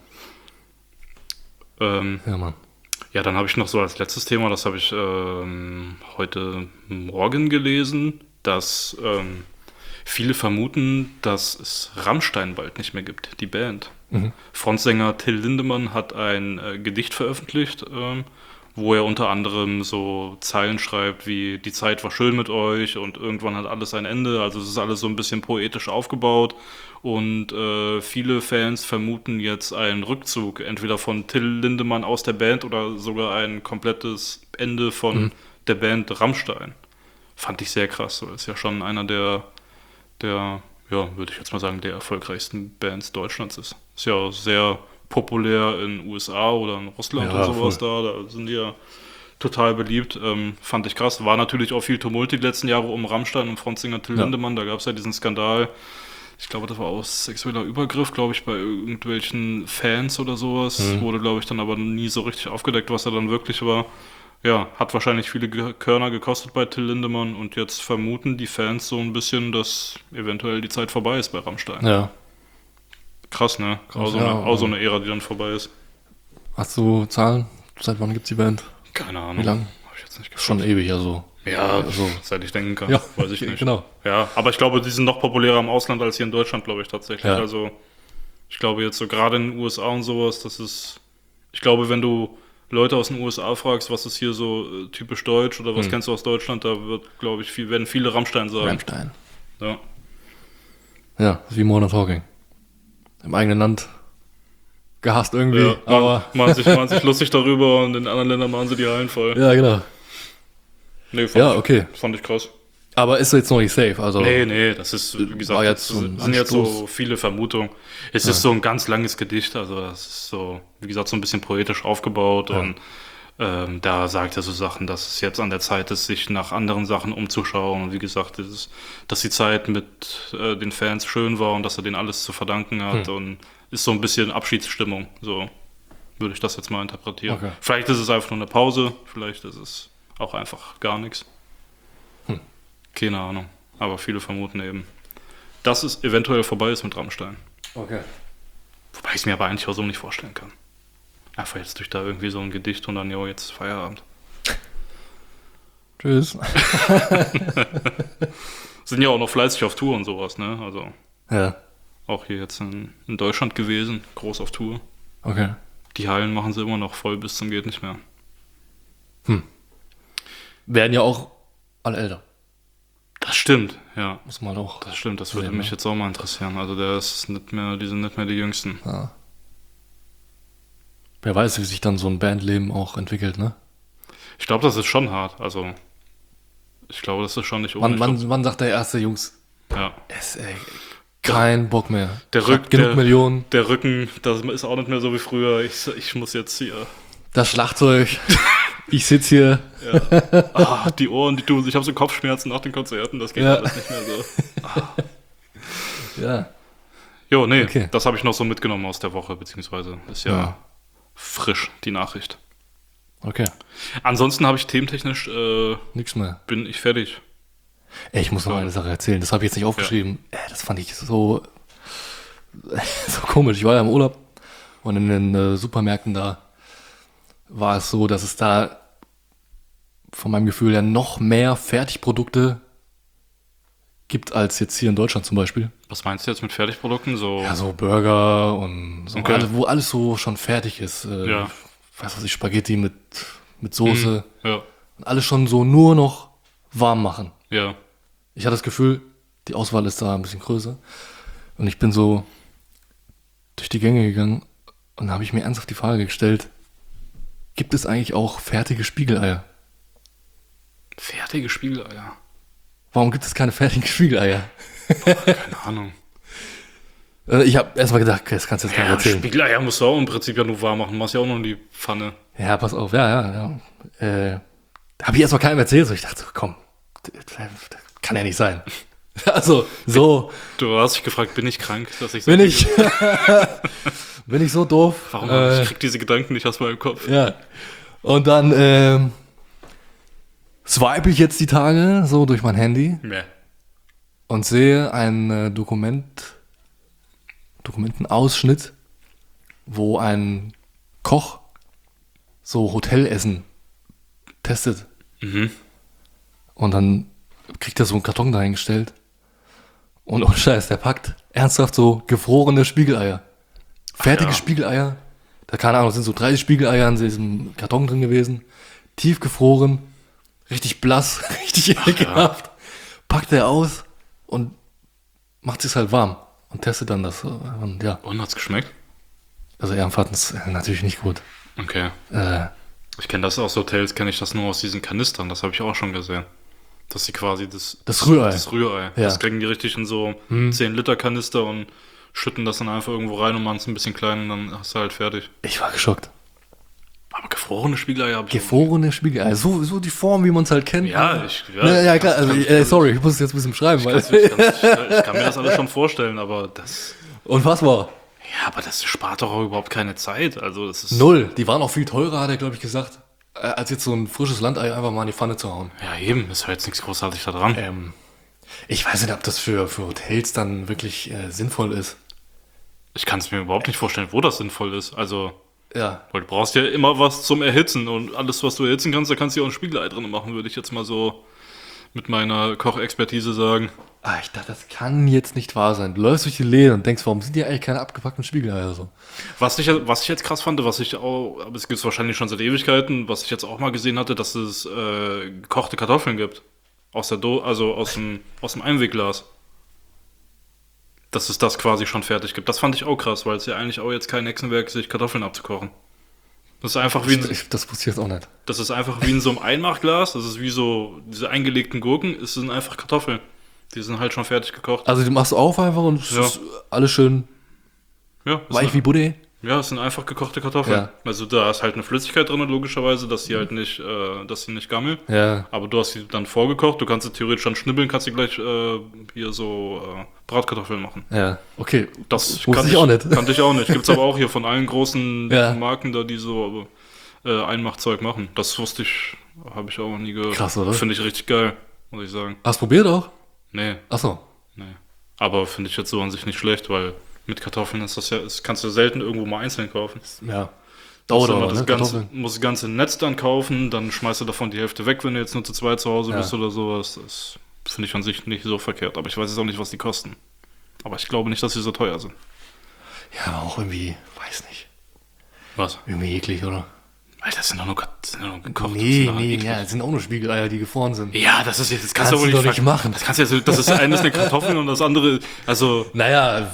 S2: Ähm,
S3: ja, Mann.
S2: ja, dann habe ich noch so als letztes Thema, das habe ich ähm, heute Morgen gelesen, dass ähm, viele vermuten, dass es Rammstein bald nicht mehr gibt, die Band. Frontsänger Till Lindemann hat ein äh, Gedicht veröffentlicht, ähm, wo er unter anderem so Zeilen schreibt wie die Zeit war schön mit euch und irgendwann hat alles ein Ende. Also es ist alles so ein bisschen poetisch aufgebaut und äh, viele Fans vermuten jetzt einen Rückzug, entweder von Till Lindemann aus der Band oder sogar ein komplettes Ende von mhm. der Band Rammstein. Fand ich sehr krass, weil es ja schon einer der, der, ja, würde ich jetzt mal sagen, der erfolgreichsten Bands Deutschlands ist. Ist ja sehr populär in U S A oder in Russland
S3: Ja,
S2: und sowas da, da sind die ja total beliebt. Ähm, fand ich krass. War natürlich auch viel Tumult die letzten Jahre um Rammstein und Frontsänger Till
S3: Ja.
S2: Lindemann. Da gab es ja diesen Skandal. Ich glaube, das war aus sexueller Übergriff, glaube ich, bei irgendwelchen Fans oder sowas.
S3: Mhm.
S2: Wurde, glaube ich, dann aber nie so richtig aufgedeckt, was er dann wirklich war. Ja, hat wahrscheinlich viele Ge- Körner gekostet bei Till Lindemann und jetzt vermuten die Fans so ein bisschen, dass eventuell die Zeit vorbei ist bei Rammstein.
S3: Ja.
S2: Krass, ne? Auch so,
S3: ja,
S2: eine, auch so eine Ära, die dann vorbei ist.
S3: Hast du Zahlen? Seit wann gibt's die Band?
S2: Keine Ahnung.
S3: Wie lang?
S2: Hab ich jetzt nicht gefragt.
S3: Schon ewig, also.
S2: Ja,
S3: also.
S2: seit ich denken kann.
S3: Ja,
S2: Weiß ich nicht.
S3: genau.
S2: Ja, aber ich glaube, die sind noch populärer im Ausland als hier in Deutschland, glaube ich tatsächlich.
S3: Ja.
S2: Also, ich glaube jetzt so gerade in den U S A und sowas, das ist, ich glaube, wenn du Leute aus den U S A fragst, was ist hier so äh, typisch deutsch oder was
S3: Hm.
S2: kennst du aus Deutschland, da wird, glaube ich, viel, werden viele Rammstein sagen.
S3: Rammstein.
S2: Ja.
S3: Ja, wie Modern Talking. Im eigenen Land gehasst irgendwie,
S2: Ja,
S3: aber.
S2: man, man, sich, man sich lustig darüber und in anderen Ländern machen sie die Hallen voll.
S3: Ja, genau.
S2: Nee, fand
S3: Ja,
S2: ich,
S3: okay.
S2: Fand ich krass.
S3: Aber ist jetzt noch nicht safe, also.
S2: Nee, nee, das ist, wie gesagt,
S3: War
S2: das
S3: jetzt so ein
S2: sind jetzt so
S3: Anstoß.
S2: viele Vermutungen. Es ist so ein ganz langes Gedicht, also das ist so, wie gesagt, so ein bisschen poetisch aufgebaut
S3: Ja.
S2: und ähm, da sagt er so Sachen, dass es jetzt an der Zeit ist, sich nach anderen Sachen umzuschauen und wie gesagt, das ist, dass die Zeit mit äh, den Fans schön war und dass er denen alles zu verdanken hat
S3: Hm.
S2: und ist so ein bisschen Abschiedsstimmung, so würde ich das jetzt mal interpretieren.
S3: Okay.
S2: Vielleicht ist es einfach nur eine Pause, vielleicht ist es auch einfach gar nichts.
S3: Hm.
S2: Keine Ahnung. Aber viele vermuten eben, dass es eventuell vorbei ist mit Rammstein.
S3: Okay.
S2: Wobei ich es mir aber eigentlich auch so nicht vorstellen kann. Einfach jetzt durch da irgendwie so ein Gedicht und dann, jo, jetzt ist Feierabend.
S3: Tschüss.
S2: Sind ja auch noch fleißig auf Tour und sowas, ne? Also
S3: Ja,
S2: auch hier jetzt in, in Deutschland gewesen, groß auf Tour.
S3: okay.
S2: Die Hallen machen sie immer noch voll bis zum geht nicht mehr.
S3: Werden ja auch alle älter.
S2: Das stimmt, ja.
S3: Muss man auch.
S2: Das stimmt, das würde
S3: Sehen,
S2: mich
S3: ne?
S2: jetzt auch mal interessieren. Also der ist nicht mehr, die sind nicht mehr die Jüngsten.
S3: Ja. Wer weiß, wie sich dann so ein Bandleben auch entwickelt, ne?
S2: Ich glaube, das ist schon hart. Also ich glaube, das ist schon nicht ohne.
S3: Wann,
S2: Ich
S3: wann, wann sagt der erste Jungs,
S2: glaub, ja.
S3: es, ey, kein Bock mehr.
S2: Der
S3: Ich hab
S2: Rück-
S3: genug
S2: der-
S3: Millionen.
S2: Der Rücken, das ist auch nicht mehr so wie früher. Ich, ich muss jetzt hier.
S3: Das Schlagzeug. Ich sitz hier.
S2: Ah, die Ohren, die tun. Ich habe so Kopfschmerzen nach den Konzerten. Das geht
S3: Ja.
S2: alles nicht mehr so.
S3: Ja.
S2: Jo, nee,
S3: Okay.
S2: das habe ich noch so mitgenommen aus der Woche, beziehungsweise ist ja,
S3: Ja.
S2: frisch, die Nachricht.
S3: Okay.
S2: Ansonsten habe ich thementechnisch, äh,
S3: Nix mehr.
S2: bin ich fertig.
S3: Ey, ich muss noch eine Sache erzählen. Das habe ich jetzt nicht aufgeschrieben. Ey, das fand ich so, so komisch. Ich war ja im Urlaub und in den äh, Supermärkten da war es so, dass es da von meinem Gefühl ja noch mehr Fertigprodukte gibt als jetzt hier in Deutschland zum Beispiel.
S2: Was meinst du jetzt mit Fertigprodukten? So,
S3: Ja, so Burger und so,
S2: Okay.
S3: alle, wo alles so schon fertig ist. Äh,
S2: Ja.
S3: Weiß was ich, Spaghetti mit, mit Soße.
S2: ja,
S3: Und alles schon so nur noch warm machen.
S2: ja.
S3: Ich hatte das Gefühl, die Auswahl ist da ein bisschen größer. Und ich bin so durch die Gänge gegangen und da habe ich mir ernsthaft die Frage gestellt, gibt es eigentlich auch fertige Spiegeleier?
S2: Fertige Spiegeleier.
S3: Warum gibt es keine fertigen Spiegeleier?
S2: Keine Ahnung.
S3: Äh, Ich habe erstmal gedacht, okay, das kannst du jetzt gar
S2: Ja,
S3: nicht erzählen.
S2: Spiegeleier musst du auch im Prinzip ja nur warm machen. Machst ja auch noch in die Pfanne.
S3: Ja, pass auf, ja, ja, ja. Äh, da habe ich erstmal keinem erzählt, so ich dachte, so, komm, das das kann ja nicht sein. Also, so
S2: Du hast dich gefragt, bin ich krank, dass ich so
S3: bin ich, bin ich so doof.
S2: Warum?
S3: Äh,
S2: Ich krieg diese Gedanken nicht aus meinem Kopf.
S3: Ja. Und dann ähm, swipe ich jetzt die Tage so durch mein Handy
S2: Nee.
S3: und sehe ein äh, Dokument, Dokumentenausschnitt, wo ein Koch so Hotelessen testet.
S2: Mhm.
S3: Und dann kriegt er so einen Karton dahingestellt Und ohne Scheiß, der packt ernsthaft so gefrorene Spiegeleier. Fertige
S2: ja.
S3: Spiegeleier. Da, keine Ahnung, sind so dreißig Spiegeleier in diesem Karton drin gewesen. Tief gefroren. Richtig blass. Richtig ekelhaft. Packt er aus und macht sich halt warm. Und testet dann das. Und ja,
S2: Und hat's geschmeckt?
S3: also er fand es natürlich nicht gut.
S2: Okay.
S3: Äh,
S2: Ich kenne das aus Hotels, kenne ich das nur aus diesen Kanistern. Das habe ich auch schon gesehen. Dass sie quasi das...
S3: Das Rührei.
S2: Das Rührei.
S3: Ja.
S2: Das kriegen die richtig in so zehn Liter Kanister und schütten das dann einfach irgendwo rein und machen es ein bisschen klein und dann hast du halt fertig.
S3: ich war geschockt.
S2: Aber gefrorene Spiegeleier habe ich...
S3: Gefrorene Spiegeleier. So, so die Form, wie man es halt kennt.
S2: Ja, ich... Ja,
S3: Ja, ja klar. Also,
S2: kann-
S3: äh, sorry, ich muss es jetzt ein bisschen beschreiben. Weil
S2: Ich, kann, ich, kann, ich kann mir das alles schon vorstellen, aber das...
S3: Unfassbar.
S2: Ja, aber das spart doch auch überhaupt keine Zeit. Also das ist...
S3: Null. Die waren auch viel teurer, hat er, glaube ich, gesagt, äh, als jetzt so ein frisches Landei einfach mal in die Pfanne zu hauen.
S2: Ja, eben. Ist halt jetzt nichts großartig da dran.
S3: Ähm, ich weiß nicht, ob das für, für Hotels dann wirklich äh, sinnvoll ist.
S2: Ich kann es mir überhaupt nicht vorstellen, wo das sinnvoll ist. Also...
S3: Ja.
S2: Weil du brauchst ja immer was zum Erhitzen und alles, was du erhitzen kannst, da kannst du ja auch ein Spiegelei drin machen, würde ich jetzt mal so mit meiner Kochexpertise sagen.
S3: Ah, ich dachte, das kann jetzt nicht wahr sein. Du läufst durch die Läden und denkst, warum sind die eigentlich keine abgepackten Spiegeleier so?
S2: Was ich, was ich jetzt krass fand, was ich auch, aber es gibt es wahrscheinlich schon seit Ewigkeiten, was ich jetzt auch mal gesehen hatte, dass es äh, gekochte Kartoffeln gibt. Aus der Do also aus dem, aus dem Einwegglas. Dass es das quasi schon fertig gibt. Das fand ich auch krass, weil es ja eigentlich auch jetzt kein Hexenwerk ist, sich Kartoffeln abzukochen. Das ist einfach wie ein,
S3: Ich, das wusste ich jetzt auch nicht.
S2: Das ist einfach wie in so einem Einmachglas. Das ist wie so diese eingelegten Gurken. Es sind einfach Kartoffeln. Die sind halt schon fertig gekocht.
S3: Also, du machst auf einfach und es
S2: Ja.
S3: ist alles schön
S2: Ja, es
S3: weich
S2: sind,
S3: wie Buddha.
S2: ja, es sind einfach gekochte Kartoffeln.
S3: Ja.
S2: Also da ist halt eine Flüssigkeit drin, logischerweise, dass die halt nicht, äh, dass die nicht gammeln.
S3: Ja.
S2: Aber du hast sie dann vorgekocht. Du kannst sie theoretisch dann schnibbeln, kannst sie gleich äh, hier so äh, Bratkartoffeln machen.
S3: Ja. Okay.
S2: Das
S3: Wusste
S2: kannte
S3: ich auch nicht.
S2: Kannte ich auch nicht. Gibt's aber auch hier von allen großen
S3: Ja.
S2: Marken da, die so äh, Einmachzeug machen. Das wusste ich, habe ich auch noch nie gehört.
S3: Krass, oder?
S2: Finde ich richtig geil, muss ich sagen.
S3: Hast du probiert auch?
S2: Nee,
S3: Achso.
S2: nee. Aber finde ich jetzt so an sich nicht schlecht, weil mit Kartoffeln ist das ja, das kannst du selten irgendwo mal einzeln kaufen.
S3: Ja.
S2: Dauert
S3: Dauert
S2: aber
S3: aber,
S2: das
S3: ne?
S2: ganze,
S3: Kartoffeln.
S2: musst das ganze Netz dann kaufen, dann schmeißt du davon die Hälfte weg, wenn du jetzt nur zu zweit zu Hause
S3: Ja.
S2: bist oder sowas. Das finde ich an sich nicht so verkehrt. Aber ich weiß jetzt auch nicht, was die kosten. Aber ich glaube nicht, dass sie so teuer sind.
S3: Ja, aber auch irgendwie, weiß nicht.
S2: Was?
S3: Irgendwie eklig, oder?
S2: Alter, das sind doch nur, das sind doch nur gekocht. das
S3: Nee,
S2: sind doch
S3: nee,
S2: eklig.
S3: ja, es sind auch nur Spiegeleier, die gefroren sind.
S2: Ja, das ist jetzt, das kannst,
S3: Kannst
S2: du aber
S3: du
S2: nicht,
S3: doch nicht
S2: ver-
S3: machen.
S2: Das kannst du jetzt, das ist eines eine Kartoffeln und das andere, also,
S3: Naja,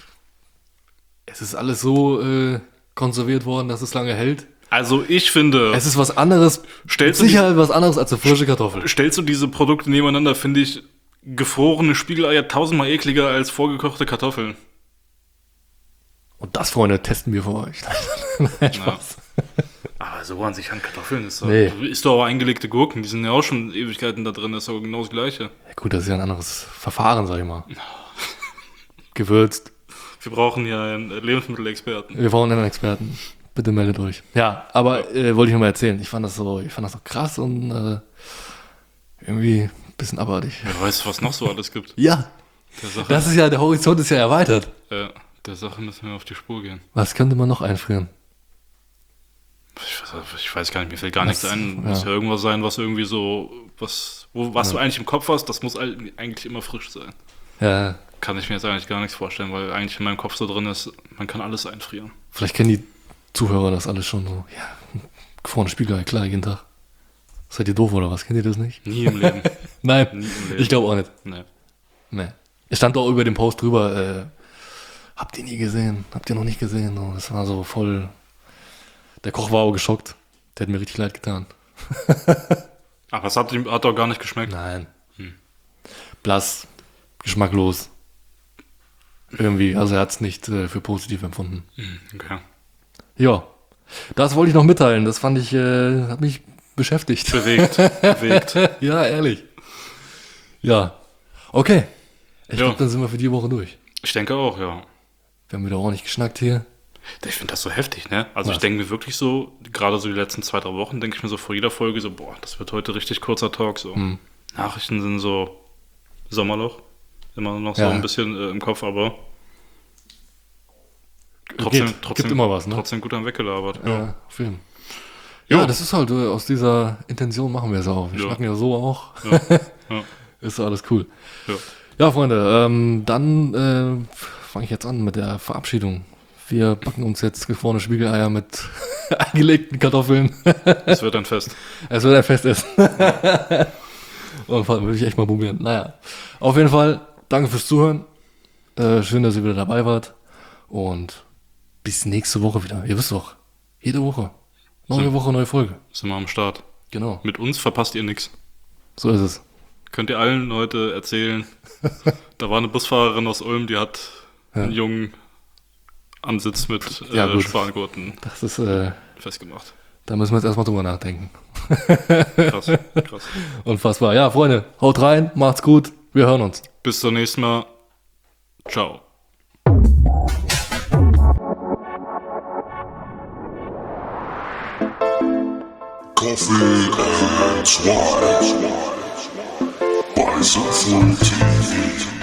S3: es ist alles so äh, konserviert worden, dass es lange hält.
S2: also ich finde,
S3: Es ist was anderes,
S2: Stellst
S3: mit
S2: du die-
S3: Sicherheit was anderes als eine frische Kartoffel.
S2: stellst du diese Produkte nebeneinander, finde ich gefrorene Spiegeleier tausendmal ekliger als vorgekochte Kartoffeln.
S3: Und das, Freunde, testen wir für euch. Nein, Spaß.
S2: Aber so an sich an Kartoffeln ist doch,
S3: Nee.
S2: ist doch auch eingelegte Gurken, die sind ja auch schon Ewigkeiten da drin, ist doch genau das Gleiche.
S3: Ja, gut, das ist ja ein anderes Verfahren, sag ich mal. Gewürzt.
S2: Wir brauchen ja einen Lebensmittelexperten.
S3: Wir brauchen einen Experten. Bitte meldet euch. Ja, aber äh, wollte ich noch mal erzählen. Ich fand das so, ich fand das so krass und äh, irgendwie ein bisschen abartig.
S2: Wer weiß, was noch so alles gibt.
S3: Ja,
S2: Der Sache,
S3: das ist ja, der Horizont ist ja erweitert.
S2: äh, der Sache müssen wir auf die Spur gehen.
S3: Was könnte man noch einfrieren?
S2: Ich weiß, ich weiß gar nicht, mir fällt gar nichts
S3: Was-
S2: ein.
S3: ja.
S2: Muss ja irgendwas sein, was irgendwie so, was, wo, was du eigentlich im Kopf hast, das muss all- eigentlich immer frisch sein.
S3: Ja,
S2: Kann ich mir jetzt eigentlich gar nichts vorstellen, weil eigentlich in meinem Kopf so drin ist, man kann alles einfrieren.
S3: vielleicht kennen die Zuhörer das alles schon so. Ja, gefrorene Spiegelei, klar, jeden Tag. Seid ihr doof oder was? Kennt ihr das nicht?
S2: Nie im Leben.
S3: Nein,
S2: Nie im Leben.
S3: ich glaube auch nicht.
S2: Nee.
S3: Nee. Es stand auch über dem Post drüber, äh, habt ihr nie gesehen? Habt ihr noch nicht gesehen? So, das war so voll. Der Koch war auch geschockt. Der hat mir richtig leid getan.
S2: Aber es hat ihm hat doch gar nicht geschmeckt.
S3: Nein. Blass, geschmacklos. Irgendwie, also er hat es nicht äh, für positiv empfunden.
S2: Hm, Okay.
S3: Ja, das wollte ich noch mitteilen. Das fand ich, äh, hat mich beschäftigt.
S2: Bewegt. bewegt.
S3: Ja, ehrlich. Ja, okay. Ich
S2: Ja.
S3: glaube, dann sind wir für die Woche durch.
S2: Ich denke auch, ja.
S3: Wir haben wieder ordentlich geschnackt hier.
S2: Ich finde das so heftig, ne? Also
S3: Was?
S2: ich denke mir wirklich so, gerade so die letzten zwei, drei Wochen, denke ich mir so vor jeder Folge so, boah, das wird heute richtig kurzer Talk. So.
S3: Hm.
S2: Nachrichten sind so Sommerloch. Immer noch so
S3: Ja.
S2: ein bisschen äh, im Kopf, aber trotzdem,
S3: Geht.
S2: trotzdem,
S3: Gibt immer was, ne?
S2: trotzdem gut am weggelabert. Ja.
S3: Ja, auf jeden Fall.
S2: Jo.
S3: Ja, das ist halt, äh, aus dieser Intention machen wir es auch. Wir
S2: Ja.
S3: schnacken ja so auch.
S2: Ja. Ja.
S3: Ist alles cool.
S2: Ja.
S3: Ja, Freunde, ähm, dann äh, fange ich jetzt an mit der Verabschiedung. Wir backen uns jetzt gefrorene Spiegeleier mit eingelegten Kartoffeln.
S2: Das wird ein Fest.
S3: Es wird ein Festessen. Und will ich echt mal probieren. Naja, auf jeden Fall, danke fürs Zuhören. Äh, schön, dass ihr wieder dabei wart. Und bis nächste Woche wieder. Ihr wisst doch, jede Woche. Neue
S2: So.
S3: Woche, neue Folge.
S2: Sind wir am Start.
S3: Genau,
S2: Mit uns verpasst ihr nichts.
S3: so ist es.
S2: Könnt ihr allen Leute erzählen. Da war eine Busfahrerin aus Ulm, die hat
S3: Ja.
S2: einen Jungen am Sitz mit
S3: Ja,
S2: äh,
S3: gut.
S2: Spangurten
S3: Das ist, äh,
S2: festgemacht.
S3: da müssen wir jetzt erstmal drüber nachdenken.
S2: Krass, krass.
S3: Unfassbar. Ja, Freunde, haut rein, macht's gut, wir hören uns.
S2: Bis zum nächsten Mal. Ciao.
S1: Coffee and Swine by Sinful T V.